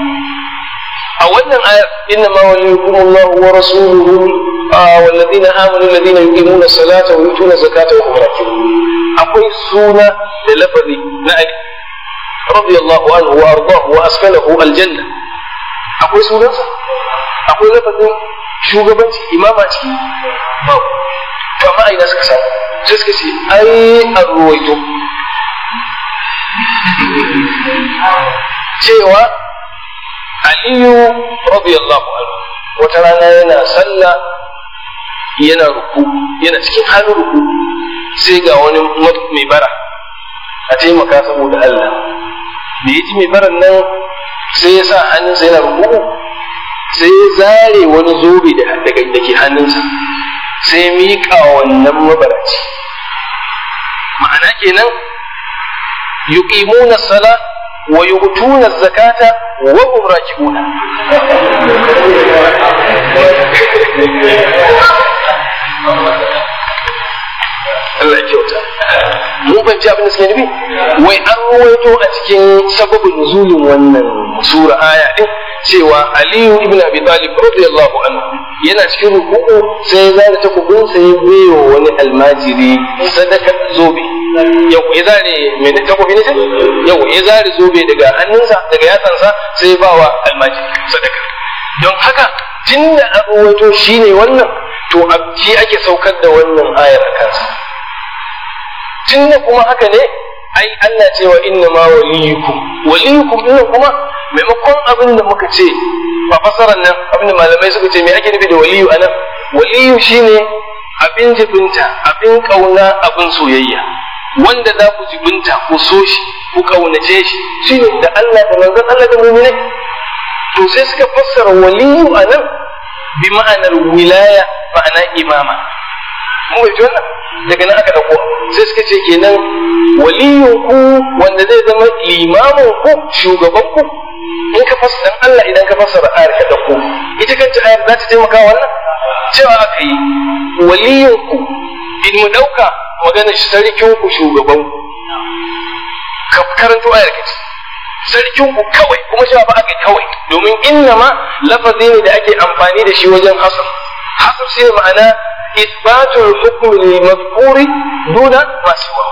A: a wannan ayar inna ma waliyukumullahu wa rasuluhu والذين آمنوا الذين يقيمون الصلاة ويؤتون الزكاة وهم راكعون. akwai suna da lafazi na Ali radiyallahu anhu wa ardahu wa askanahu aljanna. Akwai sunansa, akwai lafazin shugabanci imama ciki ba. To amma ina suka samu sai suka ce ai an ruwaito cewa Aliyu radiyallahu anhu wata rana yana sallah yana ruku, yana cikin halin ruku, sai ga wani mai bara a taimaka saboda Allah. Da ya ji mai baran nan sai ya sa hannunsa yana ruku'u sai ya zare wani zobe da ke hannunsa sai ya miƙa wannan mabaraci. Ma'ana kenan yuqimuna as-salah wa yu'tuna az-zakata wa hum raki'una. Allah ya kyauta. Mun fahimci abin da suke nufi? Wai an ruwaito a cikin sababin nuzulin wannan sura aya din cewa Aliyu ibn Abi Talib radiyallahu anhu yana cikin ruku'u sai ya zare takubin sai ya bayo wani almajiri sadakar zobe. Yau ya zare me takubi ne sai? Yau ya zare zobe daga hannunsa daga yatsansa sai ya bawa almajiri sadaka. Don haka tunda an ruwaito shine wannan to abki ake saukar da wannan ayar a kansa. Tunda kuma haka ne ai Allah cewa inna ma waliyukum din kuma maimakon abin da muka ce a fasaran nan abin da malamai suka ce me ake nufi da waliyu anan? Waliyu shine abin jibinta, abin kauna, abin soyayya wanda za ku jibinta ku so shi ku kaunace shi shine da Allah da manzon Allah da mu'mini. To sai suka fassara waliyu anan bi ma'anar wilaya, ma'ana imama. Mun bai wannan daga nan aka dauko sai suka ce kenan waliyunku wanda zai zama limamunku shugabanku in ka fassara Allah idan ka fassara ayar ka dauko ita kanta ayar za ta taimaka wannan cewa aka yi waliyunku in mu dauka magana sarkinku shugabanku ka karanto ayar ka ce sarkinku kawai kuma cewa ba aka kawai domin innama lafazi ne da ake amfani da shi wajen hasar shi ma'ana إثبات الحكم للمذكور دون ما سواه.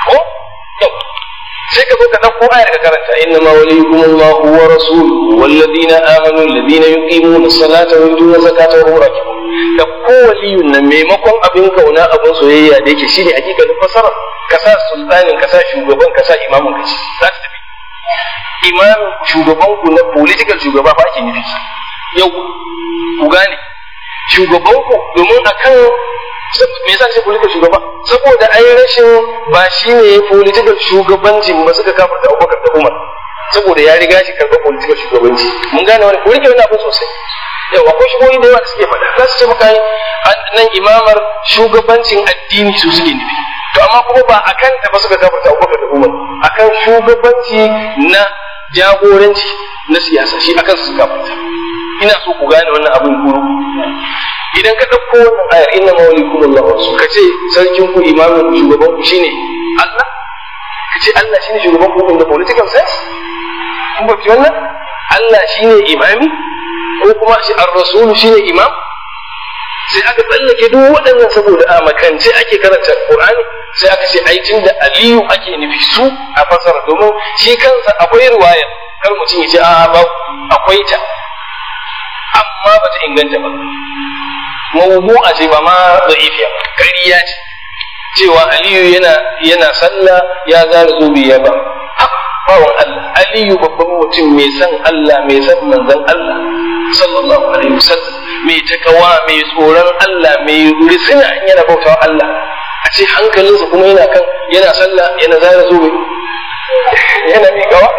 A: sai ka zo ka ɗauko ayar ka karanta innama waliyukum Allahu wa rasuluhu walladhina amanu alladhina yuqimuna as-salata wa yutuna zakata wa hum raki'un. Da ko waliyun nan maimakon abin kauna abin soyayya da yake shine hakikatin fasara ka sa sultanin ka sa shugaban ka sa imamin ka ci za ta tafi. Imamin shugaban ku na political shugaba ba ake nufi yau ku gane shugabanku domin akan me yasa ce political shugaba saboda ai rashin ba shine political shugabanci ba suka kafarta Abubakar da Umar saboda ya riga shi karɓar political shugabanci mun gane wani ko rike wani abu sosai yau akwai shugabanni da yawa da suke faɗa za su ce maka nan imamar shugabancin addini su suke nufi to amma kuma ba akan ta ba suka kafarta Abubakar da Umar akan shugabanci na jagoranci na siyasa shi akan su kafarta. Ina so ku gane wannan abin guru idan ka ɗauko wannan ayar inna mawalikum Allah wasu ka ce sarkin ku imamin ku shugaban ku shine Allah ka ce Allah shine shugaban ku in the political sense kun ba wannan Allah shine imami ko kuma shi ar-rasul shine imam sai aka tsallake duk waɗannan saboda a makance ake karanta Qur'ani sai aka ce ai tunda Aliyu ake nufi su a fasara domin shi kansa akwai riwaya kar mutum ya ce a ba akwai ta amma bata inganta ba mawdu'a ce ba ma da'ifiya ƙarya ce cewa Aliyu yana sallah ya zara zobe ya ba bawan Allah Aliyu babban mutum mai san Allah mai san manzon Allah sallallahu alaihi wasallam mai takawa mai tsoron Allah mai risina in yana bautawa Allah a ce hankalinsa kuma yana sallah yana zara zobe yana miƙawa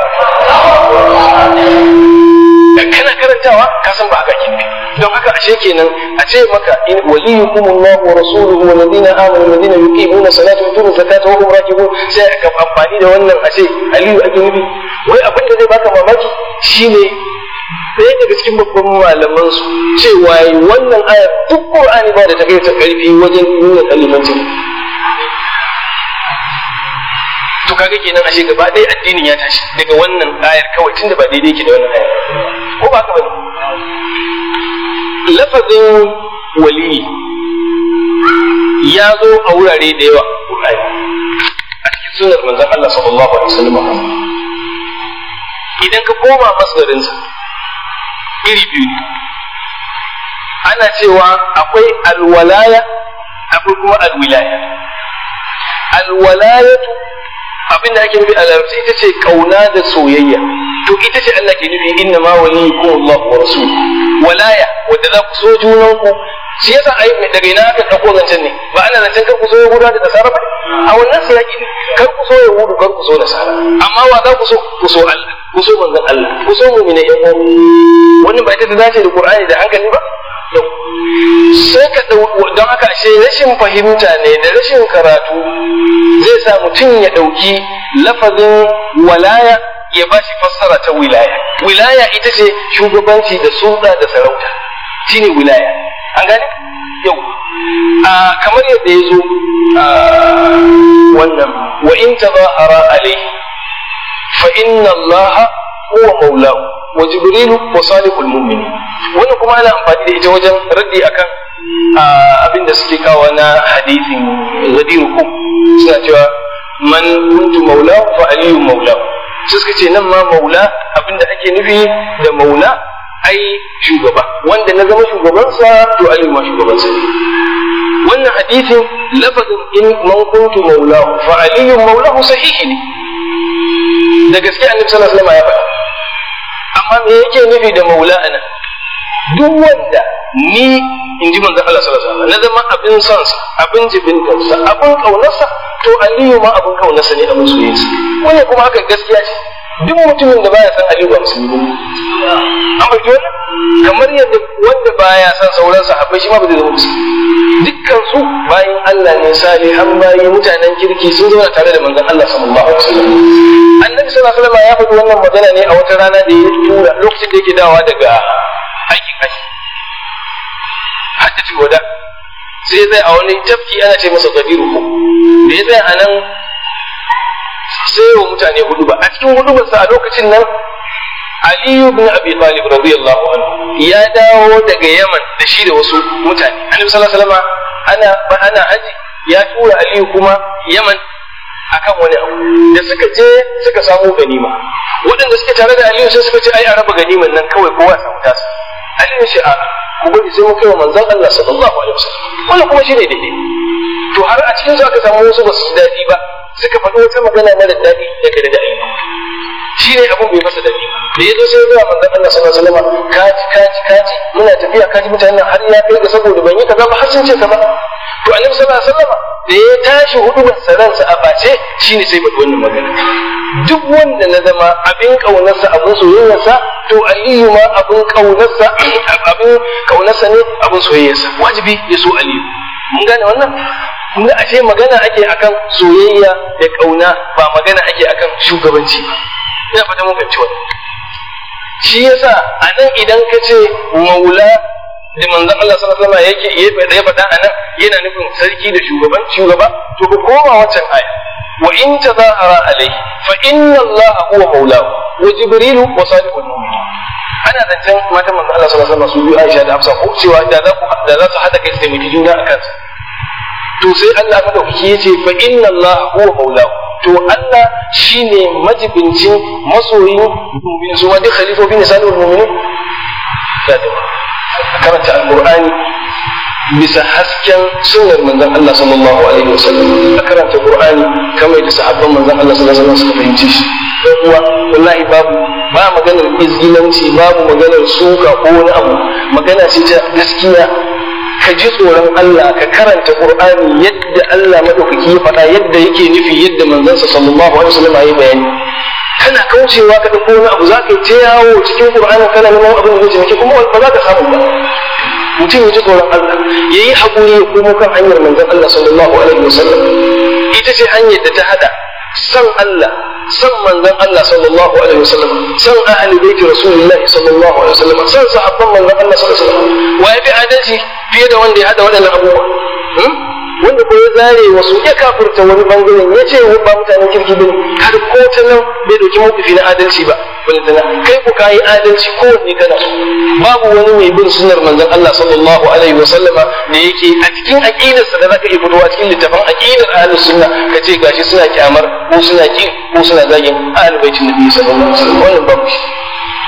A: kana karantawa ka san ba haka ake don haka ashe kenan a ce maka in waliyukum Allah wa rasuluhu wa ladina amanu ladina yuqimuna salata wa yutuna zakata wa hum raki'un sai aka amfani da wannan a ce Aliyu ake nufi wai abin da zai baka mamaki shine ɗaya daga cikin babban malaman su cewa wannan aya duk Qur'ani ba da ta kai ta karfi wajen nuna kalimancin to kaga kenan ashe gaba ɗaya addinin ya tashi daga wannan ayar kawai tunda ba daidai yake da wannan ayar ko ba ka bane lafazin wali ya zo a wurare da yawa Qur'ani a cikin sunnar manzon Allah sallallahu alaihi wasallam idan ka koma masdarinsa iri biyu ne ana cewa akwai alwalaya akwai kuma alwilaya alwalayatu abin da ake nufi a larabci ita ce kauna da soyayya, to ita ce Allah ke nufi inna ma waliyukum Allah wa rasul. Walaya wanda za ku so junanku, shi yasa ai daga ina aka dauko zancen ne, ba ana zancen kar ku so Yahuda da Nasara ba, a wannan siyaki ne, kar ku so Yahudu kar ku so Nasara, amma wa za ku so? Ku so Allah, ku so manzon Allah, ku so mu'mina yan uwa. Wannan ba ita ta dace da Qur'ani da hankali ba? Sai ka don haka ashe rashin fahimta ne da rashin karatu zai sa mutum ya ɗauki lafazin walaya ya ba shi fassara ta wilaya. Wilaya ita ce shugabanci da sulɗa da sarauta, shine wilaya. An gane? Yau kamar yadda ya zo wannan wa in tazahara alayhi fa inna Allah huwa maulahu wa jibrilu wa salihul mu'minin. Wannan kuma ana amfani da ita wajen raddi akan abin da suke kawo na hadithin Ghadirukum, suna cewa man kuntu maulahu fa aliyu maulahu. Sai suka ce nan ma maula abin da ake nufi da maula ai shugaba, wanda na zama shugabansa to aliyu ma shugabansa. Wannan hadithin lafazin in man kuntu maulahu fa aliyu maulahu sahihi ne, da gaske annabi sallallahu alaihi wasallam ya faɗa. Amma me yake nufi da maula anan? Duk wanda ni in ji manzon Allah sallallahu alaihi wasallam na zama abin sonsa, abin jibintarsa, abin kaunarsa, to Aliyu ma abin kaunarsa ne, abin soyayyarsa. Wannan kuma hakan gaskiya ce. Duk mutumin da baya son Aliyu ba musulmi ne. An bai wannan kamar yadda wanda baya son sauran sahabbai shi ma ba zai zama musulmi. Dukkan su bayin Allah ne, salihan bayi, mutanen kirki, sun zauna tare da manzon Allah sallallahu alaihi wasallam. Annabi sallallahu alaihi wasallam ya faɗi wannan magana ne a wata rana da ya tura lokacin da yake dawowa daga aikin haji, hajjatul wada, sai zai a wani tafki ana ce masa Ghadirukum. Da ya tsaya a nan sai wa mutane huduba. A cikin hudubarsa a lokacin nan Ali ibn Abi Talib radiyallahu anhu ya dawo daga Yaman da shi da wasu mutane. Annabi sallallahu alaihi wasallam ana haji ya tura Ali kuma Yaman akan wani abu. Da suka je suka samu ganima. Waɗanda suke tare da Ali sai suka ce ai a raba ganiman nan kawai kowa samu tasa. Ali ya ce a ku bari sai mu kai wa manzon Allah sallallahu alaihi wasallam. Wannan kuma shine daidai. To har a cikin su aka samu wasu ba su daɗi ba, suka faɗi wata magana mara daɗi daga da Ali. Shi ne abin bai masa daɗi. Da ya zo sai ya manzon Allah sallallahu alaihi wasallam kaji muna tafiya kaji mutanen har ya kai ga saboda ban yi kaza ba har sun ce kaza. To Annabi sallallahu alaihi wasallam da ya tashi hudubar saransa a bace shine sai faɗi wannan magana. Duk wanda na zama abin kaunarsa, abin soyayyarsa, to Aliyu ma abin kaunarsa ne, abin soyayyarsa. Wajibi ya so Aliyu. Mun gane wannan? Kun ga ashe magana ake akan soyayya da kauna, ba magana ake akan shugabanci ba. Ina fata mun fahimci wannan. Shi yasa a nan idan ka ce maula da manzon Allah sallallahu alaihi wasallam ya faɗa a nan yana nufin sarki da shugaba, to ku koma wancan aya. Wa in tazahara alaihi fa inna Allah huwa maulahu wa jibrilu wa salihul mu'minin. Ana zancen matan manzon Allah sallallahu alaihi wasallam su biyu Aisha da Hafsa ko cewa da za su hada kai su taimaki juna akan sa. To sai Allah madaukaki ya ce fa inna Allah huwa maulahu, to Allah shine majibincin masoyin mu'min, su wanda khalifofi ne salihul mu'minin. Da karanta alqur'ani bisa hasken sunnar manzon Allah sallallahu alaihi wasallam, a karanta qur'ani kamar da sahabban manzon Allah sallallahu alaihi wasallam suka fahimci shi. Dan uwa wallahi ba maganar izgilanci, babu maganar suka ko wani abu, magana ce ta gaskiya. Ka ji tsoron Allah, ka karanta Qur'ani yadda Allah madaukaki ya faɗa, yadda yake nufi, yadda manzansa sallallahu alaihi wasallam ya yi bayani. Kana kaucewa ka dauko wani abu, zaka yi ta yawo cikin Qur'ani kana neman abin da zai taimake, kuma ba za ka samu ba. Mutum ya ji tsoron Allah, ya yi haƙuri ya komo kan hanyar manzon Allah sallallahu alaihi wasallam. Ita ce hanyar da ta hada san Allah, san manzon Allah sallallahu alaihi wasallam, san ahli baiti rasulullahi sallallahu alaihi wasallam, san sahabban manzon Allah sallallahu alaihi wasallam. Wa yafi adalci fiye da wanda ya hada waɗannan abubuwa? Wanda ko ya zare wasu, ya kafurta wani bangaren, ya ce ba mutanen kirki bane, har ko ta nan bai dauki mawkifi na adalci ba. Balantana kai ku kayi adalci kowanne kana so. Babu wani mai bin sunnar manzon Allah sallallahu alaihi wasallama da yake a cikin aqidarsa da zaka iya fitowa cikin littafin aqidar ahlus sunna ka ce gashi suna kyamar ko suna kin ko suna zagin ahlul baitin nabi sallallahu alaihi wasallam. Wannan babu shi.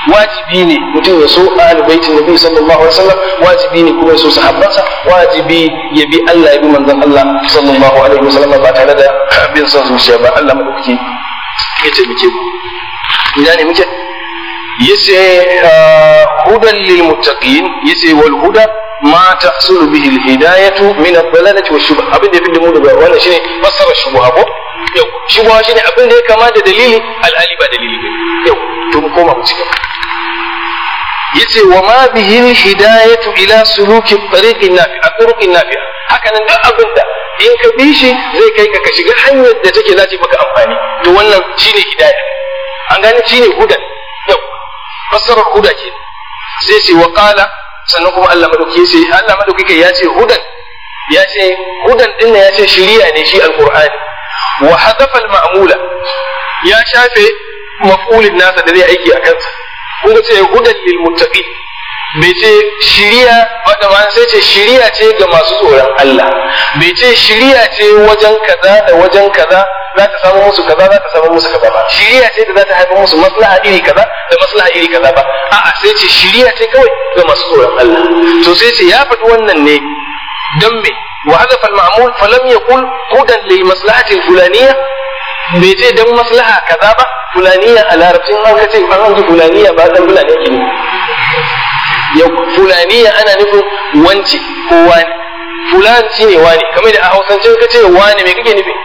A: wajibi ne mutum ya so ahlul baitin nabi sallallahu alaihi wasallam, wajibi ne kuma ya so sahabbansa, wajibi ya bi Allah ya bi manzon Allah sallallahu alaihi wasallam ba tare da bin son zuciya ba. Allah madaukaki ya taimake mu. ina ne muke? yace hudan lil muttaqin, yace wal huda ma tahsulu bihi al hidayatu min ad-dalalati wash shubha. abin da yafi da mu daga wannan shine fassara shubha ko yau. shubha shine abin da ya kama da dalili al-ali ba dalili ba. yau to mu koma mu cikin yace wa ma bihi al hidayatu ila suluki tariqin nafi at-turuqin nafi. haka nan duk abin da in ka bi shi zai kai ka shiga hanyar da take lati maka amfani, to wannan shine hidaya. an gane shine hudan. yau fassarar huda ke sai ce wa qala, sannan kuma Allah madauki ya ce hudan, ya ce hudan din ya ce shiriya ne shi alqur'ani. wa hadafa al-ma'mula, ya shafe maf'ulin nasa da zai aiki a kansa. kun ce hudan lil muttaqin, bai ce shiriya wadda ma sai ce shiriya ce ga masu tsoron Allah, bai ce shiriya ce wajen kaza da wajen kaza za ta samu musu kaza za ta samu musu kaza ba, shiriya ce da za ta haifar musu maslaha iri kaza da maslaha iri kaza ba, a'a sai ce shiriya ce kawai ga masu tsoron Allah. to sai ce ya faɗi wannan ne dan me wa hadafa al-ma'mul falam yaqul hudan lil maslahati al-fulaniyya, bai ce dan maslaha kaza ba fulaniya. a larabcin an ka ce an ji fulaniya ba dan fulaniya ke ne. ya fulaniya ana nufin wance ko wani, fulan shine wani, kamar da a Hausance ka ce wani me kake nufi?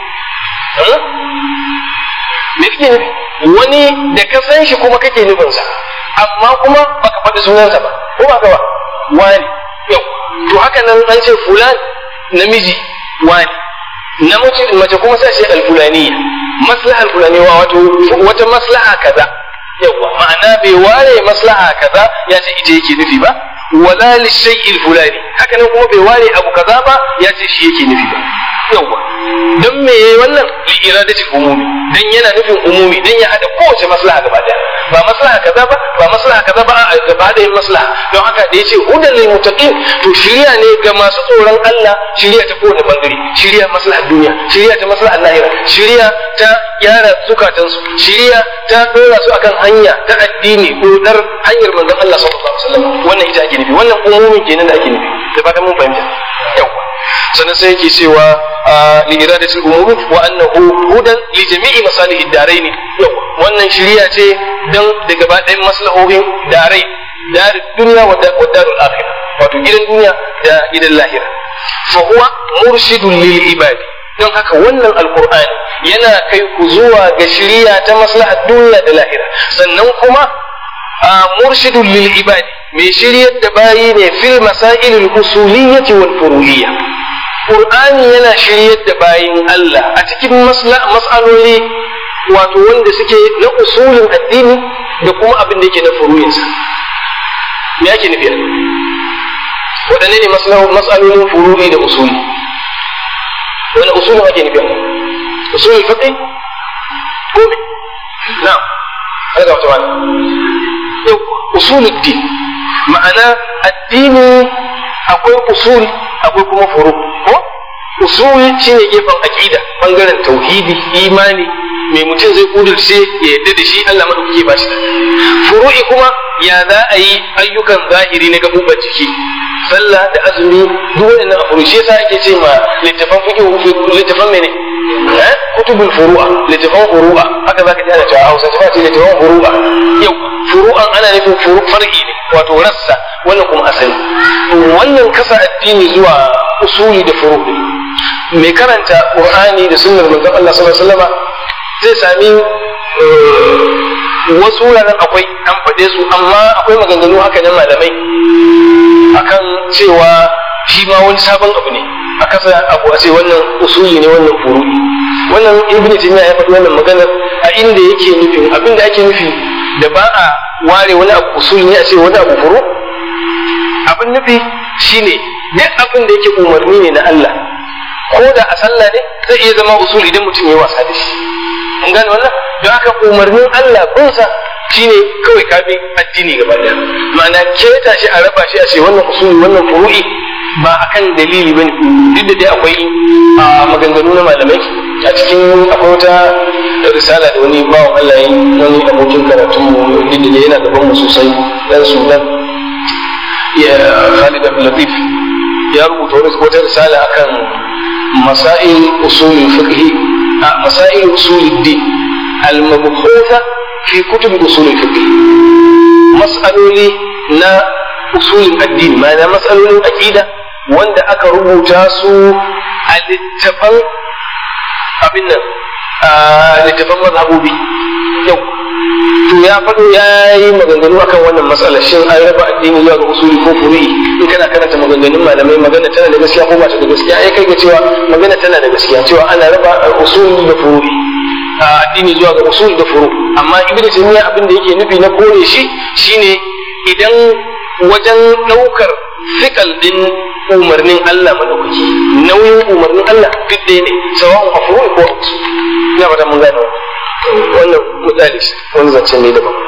A: me kake nufi? wani da ka san shi kuma kake nufin sa, amma kuma baka faɗi sunansa ba, ko ba ka ba wani. yau to haka nan an ce fulan namiji wani, namiji mace kuma sai ce al-fulaniya, maslaha al-fulaniya, wato wata maslaha kaza. yawa ma'ana bai ware maslaha kaza ya ce ita yake nufi ba, wala li shay'il fulani, haka nan kuma bai ware abu kaza ba ya ce shi yake nufi ba. yawa dan me yayi wannan li iradati umumi, dan yana nufin umumi, dan ya hada kowace maslaha gaba daya, ba maslaha kaza ba ba maslaha kaza ba, a gaba da yin maslaha. don haka da yace hudan lil muttaqin, to shiriya ne ga masu tsoron Allah, shiriya ta kowane bangare, shiriya maslahar duniya, shiriya ta maslahar lahira, shiriya ta gyara zukatansu, shiriya ta dora su akan hanya ta addini ko dar hanyar manzon Allah sallallahu alaihi wasallam. wannan ita ake nufi, wannan umumin kenan da ake nufi, da fatan mun fahimta. yawa sannan sai yake cewa li iradatil umum wa annahu hudan li jami'i masalih ad-darain. wannan shiriya ce dan da gaba ɗayan maslahohin darai, darul dunya wa darul akhirah, wato gidan duniya da gidan lahira. fa huwa murshidun lil ibadi, don haka wannan alqur'ani yana kai ku zuwa ga shiriya ta maslahar duniya da lahira. sannan kuma murshidun lil ibadi, mai shiryar da bayi ne fil masailil usuliyyati wal furu'iyyah. Qur'ani yana shiryar da bayin Allah a cikin mas'aloli wato wanda suke na usulin addini da kuma abin da yake na furu'insa. Me yake nufi? waɗanne ne mas'alolin furu'i da usuli? wani usulin ake nufi? usulul fiqh ko me? na'am, haka wata wani usulul din, ma'ana addini akwai usul akwai kuma furu. ko usul shine gefen aqida, bangaren tauhidi, imani, mai mutum zai kudurce ya yadda da shi Allah madaukake ba shi. furu'i kuma ya za a yi ayyukan zahiri na gabuban jiki, sallah da azumi, duk wannan abu shi yasa ake ce ma littafan fiqh littafan mene kutubul furu'a, littafan furu'a, haka zaka ji ana cewa Hausa ba ce littafan furu'a. yau furu'an ana nufin far'i ne, wato rassa, wannan kuma asali. wannan kasa addini zuwa usuli da furu'i, mai karanta Qur'ani da sunnar manzon Allah sallallahu alaihi wasallam zai sami wasu wuraren akwai an faɗe su, amma akwai maganganu haka nan malamai akan cewa shi ma wani sabon abu ne a kasa abu a ce wannan usuli ne wannan furu'i. wannan ibnu taymiya ya faɗi wannan maganar a inda yake nufin abin da ake nufi da ba a ware wani abu usuli ne a ce wani abu furu. abin nufi shine duk abin da yake umarni ne na Allah, ko da a sallah ne zai iya zama usuli idan mutum ya wasa da shi. mun gane wannan? don haka umarnin Allah kunsa shine kawai kafi addini gaba daya, ma'ana keta shi a raba shi a ce wannan usuli wannan furu'i ba akan dalili bane. duk da dai akwai maganganu na malamai a cikin, akwai wata risala da wani bawan Allah yi, wani abokin karatun mu da yana gaban mu sosai, dan Sudan, ya Khalid Abdul Latif, ya rubuta wata risala akan masail usulul fiqh, masail usulul din al-mabhutha fi kutub usulul fiqh, mas'aloli na usulul addini, ma'ana mas'alolin aqida wanda aka rubuta su a littafan abin nan, littafan mazhabobi. Yau to ya faɗo ya yi maganganu akan wannan matsalar, shin an raba addini zuwa ga usuli ko furu'i. In kana karanta maganganun malamai, magana tana da gaskiya ko ba ta da gaskiya, ai kai ga cewa magana tana da gaskiya, cewa ana raba usuli da furu'i, addini zuwa ga usuli da furu'. Amma ibnu taymiya abin da yake nufi na kore shi shine idan wajen ɗaukar fikal din umarnin Allah madaukaki, nauyin umarnin Allah duk ɗaya ne, sawa'un a furu'i ko a usuli. Ina fata mun gane wannan misali, wani zancen ne daban.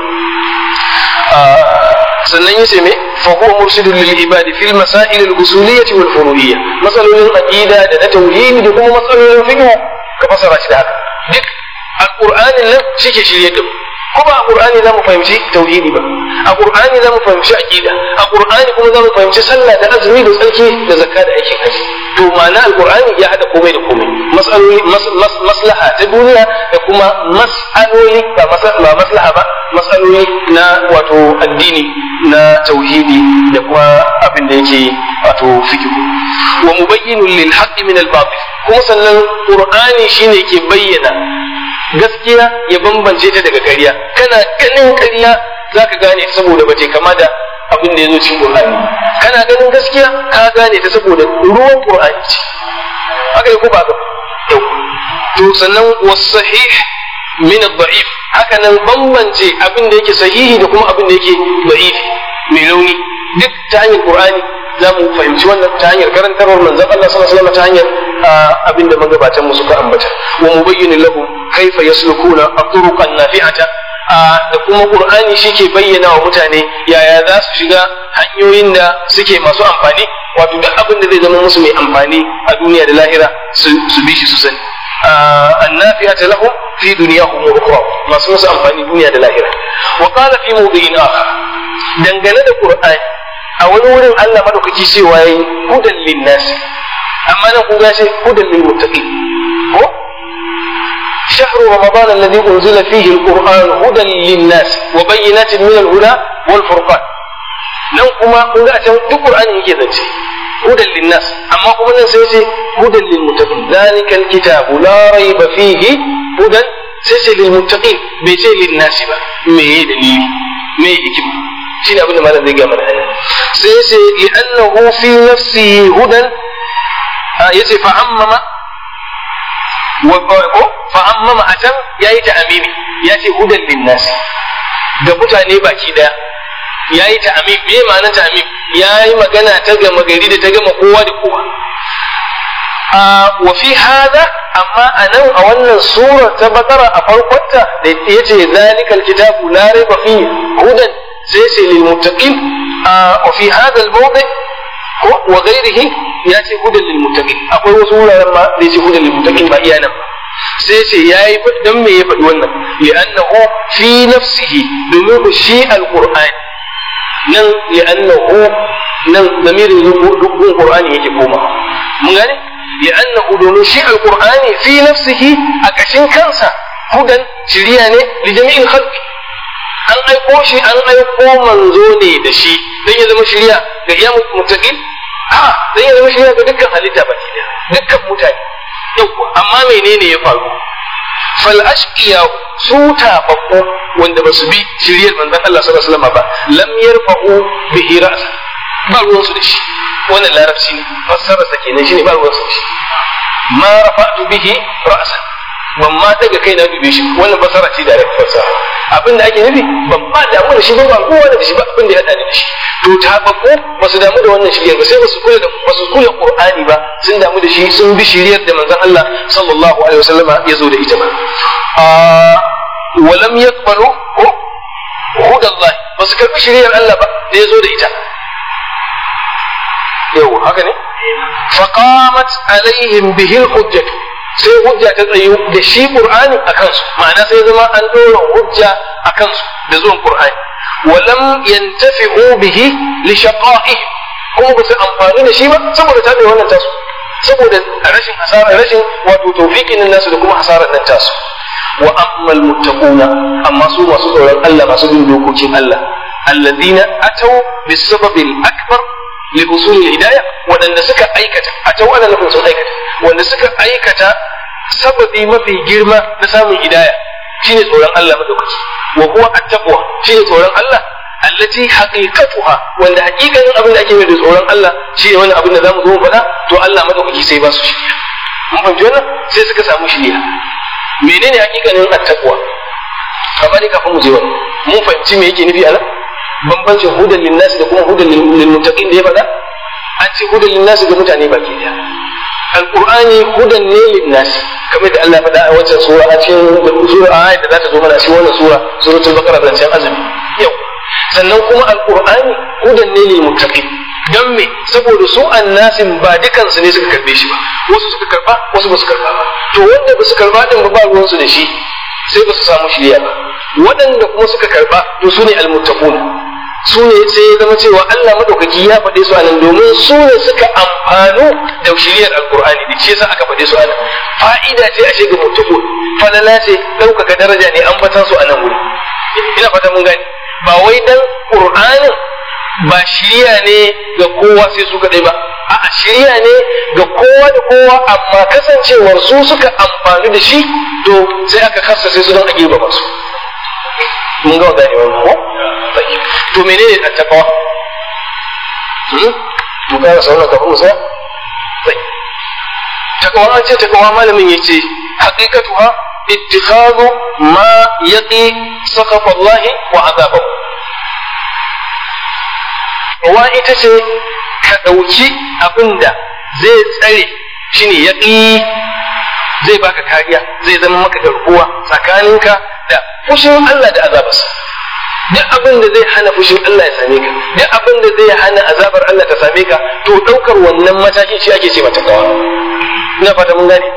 A: sannan yace me fa huwa murshidun lil ibadi fil masail al usuliyyah wal furu'iyyah, masalolin aqida da na tauhid da kuma masalolin fiqh ka fasara shi da haka. Duk alqur'anin nan shike shirye da kuma a qur'ani za mu fahimci tauhidi ba, a qur'ani za mu fahimci aqida, a qur'ani kuma za mu fahimci sallah da azumi da tsarki da zakka da aikin haji. To ma'ana alqur'ani ya hada komai da komai, masaloli maslaha ta duniya da kuma mas'aloli ba maslaha ba, masaloli na wato addini na tauhidi da kuma abin da yake wato fiqh. Wa mubayyinun lil haqqi min al batil, kuma sannan qur'ani shine ke bayyana gaskiya ya bambance ta daga ƙarya. Kana ganin ƙarya zaka gane saboda bace kama da abin da yazo cikin qur'ani, kana ganin gaskiya ka gane ta saboda ruwan qur'ani ce. haka ko ba ka to sannan was sahih min ad-da'if, haka nan bambance abin da yake sahihi da kuma abin da yake da'ifi mai rauni, duk ta hanyar qur'ani za mu fahimci wannan, ta hanyar karantarwar manzon Allah sallallahu alaihi wasallam, ta hanyar abin da magabatan mu suka ambata. Wa mubayyin lahum kaifa yaslukuna at-turuqan nafi'ata, da kuma qur'ani shike bayyana wa mutane yaya za su shiga hanyoyin da suke masu amfani, wato duk abin da zai zama musu mai amfani a duniya da lahira su bi shi su sani. النافعة لهم في دنياهم وأخرى، ما سمس أنفاني دنيا دلاهرة. وقال في موضع آخر دنجل القرآن أول ورد الله مدوك كيسي وهي هدى للناس، أما نقول هدى للمتقين. هو شهر رمضان الذي أنزل فيه القرآن هدى للناس وبينات من الهدى والفرقان. نقوم نقول القرآن يجي هدى للناس، أما قلنا سيسي هدى للمتقين، ذلك الكتاب لا ريب فيه هدى سيسي للمتقين بيسي للناس با مي دليل مي حكمة شيء أبدا ما لدي قامنا سيسي لأنه في نفسه هدى يسي فعمم أتم يأي تعميمي يأتي هدى للناس قبطة نيباكي دا ya yi ta'amim. Me ma'anar ta'amim? Ya yi magana ta gama gari da ta gama kowa da kowa. Wa fi hada, amma a nan a wannan sura ta bakara a farkonta da ya ce zalikal kitabu la raiba fi hudan, sai ce lil muttaqin. Wa fi hada al-mawdi wa ghayrihi ya ce hudan lil muttaqin. Akwai wasu wuraren ma da ya ce hudan lil muttaqin ba iya nan ba. sai ce yayi dan me ya faɗi wannan? Li'annahu fi nafsihi, domin shi al-Qur'ani nan li'annahu nan zamirin dukkan Qur'ani yake koma. Mun gane? Li'annahu domin shi al-Qur'ani fi nafsihi a kashin kansa hudan shiriya ne li jami'il khalqi. An aiko shi, an aiko manzo ne da shi dan ya zama shiriya ga iya muttaqin, dan ya zama shiriya ga dukkan halitta baki daya, dukkan mutane. Yawwa, amma menene ya faru? Fal ashqiya su tababbu wanda basu bi shiriyar manzon Allah sallallahu alaihi wasallam ba, lam yarfa'u bihi ra'sa, ba ruwan su da shi. Wannan larabci ne, fassara sa kenan shine ba ruwan su da shi. Ma rafa'tu bihi ra'sa, ban ma daga kai na dube shi. Wannan fassara ce da fassara. Abin da ake nufi ban ba damu da shi ba, ban kowa da shi ba, abin da ya hada da shi. To tababbu basu damu da wannan shiriyar ba, sai basu kula Qur'ani ba, sun damu da shi, sun bi shiriyar da manzon Allah sallallahu alaihi wasallam ya zo da ita ba. Walam yaqbalu huda Allah, basu karbi shiriyar Allah ba da ya zo da ita. Yau haka ne? Faqamat alaihim bihi al-hujjah, sai hujja ta tsayu da shi Qur'ani akan su, ma'ana sai zama an dora hujja akan su da zuwan Qur'ani. Walam yantafi'u bihi li shaqa'ihim, kuma ba su amfani da shi ba saboda tabe wannan tasu, saboda rashin hasara, rashin wato tawfiqin nasu da kuma hasarar nan tasu. Wa ammal muttaquna, amma su masu tsoron Allah, masu bin dokokin Allah, alladhina ataw bisababil akbar li usul al-hidayah, wadanda suka aikata, ataw ana nufin sun aikata, wanda suka aikata sababi mafi girma na samun hidayah shine tsoron Allah madaukaki. Wa huwa at-taqwa, shine tsoron Allah allati haqiqatuha, wanda hakikanin abin da ake yi da tsoron Allah shine wani abin da zamu zo mu faɗa, to Allah madaukaki sai ba su shiriya. Mun fahimci wannan, sai suka samu shiriya. Menene hakikanin at-taqwa? Amma dai kafin mu je wannan, mun fahimci me yake nufi anan, bambancin hudan linnas da kuma hudan lil muttaqin da ya faɗa. An ce hudan linnas ga mutane baki daya. Al-Qur'ani hudan ne linnas, kamar da Allah faɗa a wancan sura, a cikin sura ayat da za ta zo mana shi wannan sura, suratul baqara zancen azumi. Yau sannan kuma Al-Qur'ani hudan ne lil muttaqin. Dan me? Saboda su annasin ba dukansu ne suka karbe shi ba, wasu suka karba, wasu ba su karba ba. To wanda ba su karba din ba ruwansu da shi, sai ba su samu shiriya ba. Waɗanda kuma suka karba to su ne almuttaqun, su ne sai ya zama cewa Allah madaukaki ya faɗe su anan domin su ne suka amfano da shiriyar alqur'ani, da shi yasa aka faɗe su anan. Fa'ida ce a shiga muttaqun, falala ce, ɗaukaka daraja ne an batan su anan wuri. Ina fata mun gani, ba wai dan qur'anin ba shiriya ne ga kowa sai su kadai ba, a'a shiriya ne ga kowa da kowa, amma kasancewar su suka amfani da shi to sai aka kassace su don a girba masu. Mun ga gane wannan ko? To menene at-taqwa? To kana sauna ka kuma sai taqwa, an ce taqwa malamin yace haqiqatuha ittikhadhu ma yaqi sakhat Allah wa azabahu. Wa ita ce ka ɗauki abin da zai tsare shi ne ya zai baka kariya, zai zama maka garkuwa tsakaninka da fushin Allah da azabarsa. Duk abin da zai hana fushin Allah ya same ka, duk abin da zai hana azabar Allah ta same ka, to ɗaukar wannan matakin shi ake ce mata kawa. Ina fata mun gane.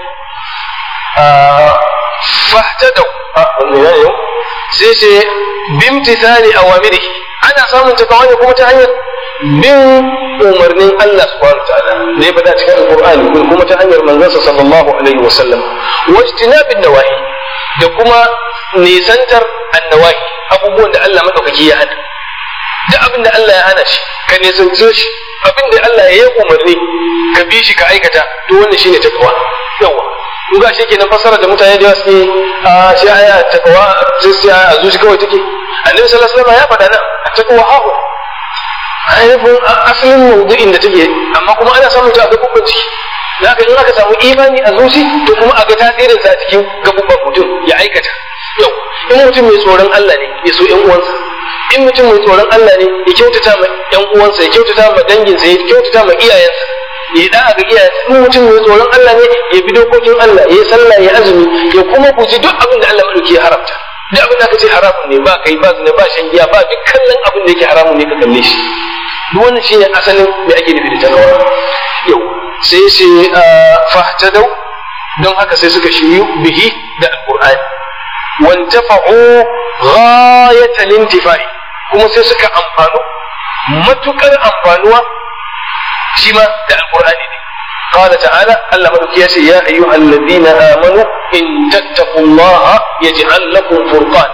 A: Fahtadau, wannan yau sai ce bimtithali awamirihi, ana samun takawa ne kuma ta hanyar bin umarnin Allah subhanahu wa ta'ala ne bada cikin alqur'ani kuma ta hanyar manzansa sallallahu alaihi wa sallam, wajtinabin nawahi, da kuma nisantar annawahi, abubuwan da Allah madaukaki ya hana. Duk abin da Allah ya hana shi ka nisance shi, abin da Allah ya yi umarni ka bi shi ka aikata, to wannan shine takawa. Yawa in ga shi kenan fasara da mutane da suke shi aya takawa sai a zuci kawai take. Annabi sallallahu alaihi wasallam ya faɗa nan takawa hawa ainihin asalin mawdu'in da take, amma kuma ana samun ta a gaɓuɓɓan ciki. Da haka in aka samu imani a zuci to kuma a ga tasirin sa a cikin gaɓuɓɓan mutum ya aikata. Yau in mutum mai tsoron Allah ne ya so ƴan uwansa, in mutum mai tsoron Allah ne ya kyautata ma ƴan uwansa, ya kyautata ma danginsa, ya kyautata ma iyayensa, ya da'a ga iyayensa. In mutum mai tsoron Allah ne ya bi dokokin Allah, ya sallah, ya azumi, ya kuma guji duk abin da Allah madauki ya haramta. Duk abin da aka ce haramun ne, ba kai ba zina ba shan giya ba duk kallon abin da yake haramun ne ka kalle shi. Duk wannan shine asalin da ake nufi da takawa. Yau sai fahtadau, don haka sai suka shiryu bihi da alqur'ani, wantafa'u ghayatal intifa'i, kuma sai suka amfanu matukar amfanuwa shi ma da alqur'ani ne. قال تعالى الله مدوكي يا أيها الذين آمنوا إن تتقوا الله يجعل لكم فرقان.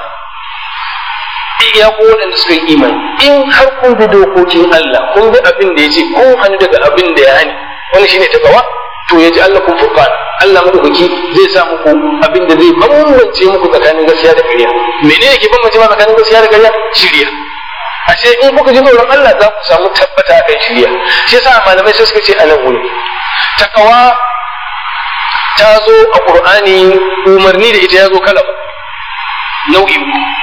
A: يقول أن سكي إيمان إن حركم بدوكوكين الله كن بأبن ديجي كن هندق أبن دياني ونشيني تقوى to yaj'al lakum furqan, Allah madaukaki zai sa muku abin da zai bambance muku tsakanin gaskiya da ƙarya. Menene ke bambance ma tsakanin gaskiya da ƙarya? Shiriya. Ashe in kuka ji tsoron Allah za ku samu tabbata akan shiriya. Shi yasa malamai sai suka ce a nan wuri takawa ta zo a Qur'ani, umarni da ita ya zo kala nau'i.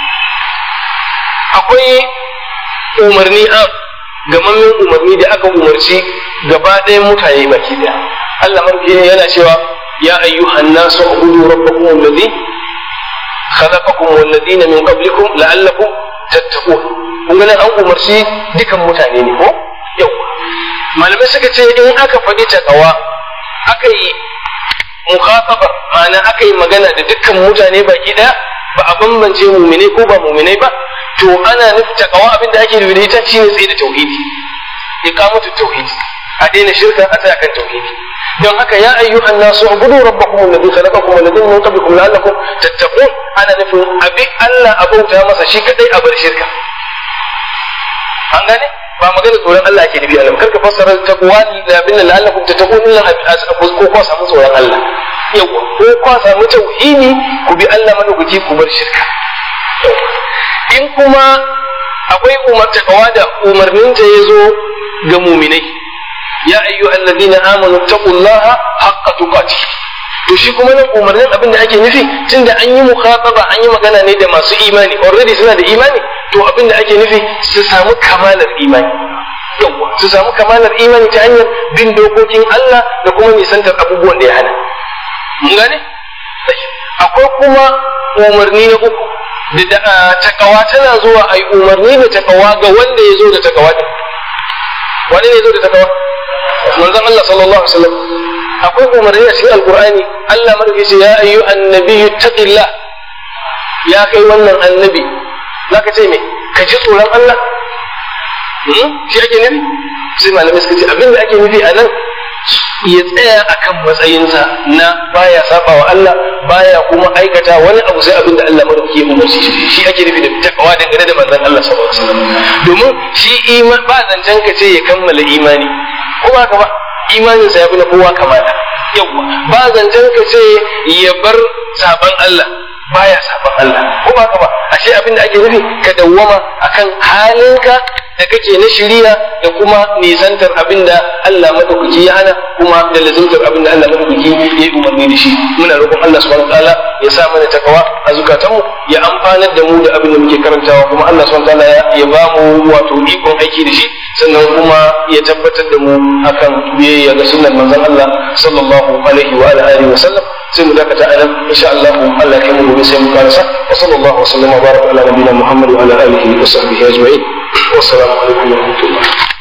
A: Akwai umarni gamammen umarni da aka umarci gaba ɗayan mutane baki ɗaya. Allah marke yana cewa ya ayyuhan nasu ubudu rabbakum alladhi khalaqakum wal ladina min qablikum la'allakum tattaqun. Kun ga an umarci dukan mutane ne ko? Yau malamai suka ce in aka faɗi takawa aka yi mukhatabar ma'ana aka yi magana da dukkan mutane baki daya ba a bambance mu'minai ko ba mu'minai ba to ana nufin takawa abin da ake nufi da ita shine tsaye da tauhidi iqamatu tauhidi a daina shirka a tsaya kan tauhidi don haka ya ayyuhan nasu ubudu rabbakum alladhi khalaqakum walladhina min qablikum la'allakum tattaqun ana nufin abi Allah abauta masa shi kadai a bar shirka an gane ba magana tsoron Allah ake nufi Allah karka fassara taqwa da bin la'allakum tattaqun illa ko samu tsoron Allah yawa ko samu tauhidi ku bi Allah madaukaki ku bar shirka in kuma akwai taqwa da umarninta yazo ga mu'minai ya ayyuhal ladina amanu taqullaha haqqa tuqatih to shi kuma nan umarnin abin da ake nufi tunda an yi mukhataba an yi magana ne da masu imani already suna da imani to abin da ake nufi su samu kamalar imani yawa su samu kamalar imani ta hanyar bin dokokin Allah da kuma nisantar abubuwan da ya hana mun gane akwai kuma umarni na uku da takawa tana zuwa ai umarni da takawa ga wanda ya zo da takawa din wani ne ya zo da takawa manzon Allah sallallahu alaihi wasallam akwai umarni a cikin alqur'ani Allah madauki ce ya ayyuhan nabiyyu taqillah ya kai wannan annabi zaka ce me ka ji tsoron Allah shi ake nufi sai malamai suka ce abin da ake nufi a nan ya tsaya akan matsayinsa na baya saba wa Allah baya kuma aikata wani abu sai abin da Allah madauki ya umarci shi ake nufi da takawa dangane da manzon Allah sallallahu alaihi wasallam domin shi iman ba zancen ka ce ya kammala imani ko ba ka ba imanin sa ya fi na kowa kamata yawa ba zancen ka ce ya bar saban Allah baya saban Allah ko ba ka ba ashe abin da ake nufi ka dawwama akan halinka da kake na shiriya da kuma nisantar abin da Allah madaukaki ya hana kuma da lazimtar abin da Allah madaukaki ya yi umarni da shi muna roƙon Allah subhanahu wataala ya sa mana takawa a zukatanmu ya amfanar da mu da abin da muke karantawa kuma Allah subhanahu wataala ya ba mu wato ikon aiki da shi sannan kuma ya tabbatar da mu akan biyayya ga sunnar manzon Allah sallallahu alaihi wa alihi wa sallam sai mu dakata a nan insha Allah Allah kai mu gobe sai mu karasa wa sallallahu wa sallama baraka ala nabiyina Muhammad wa ala alihi wa sahbihi ajma'in wassalamu alaikum wa rahmatullah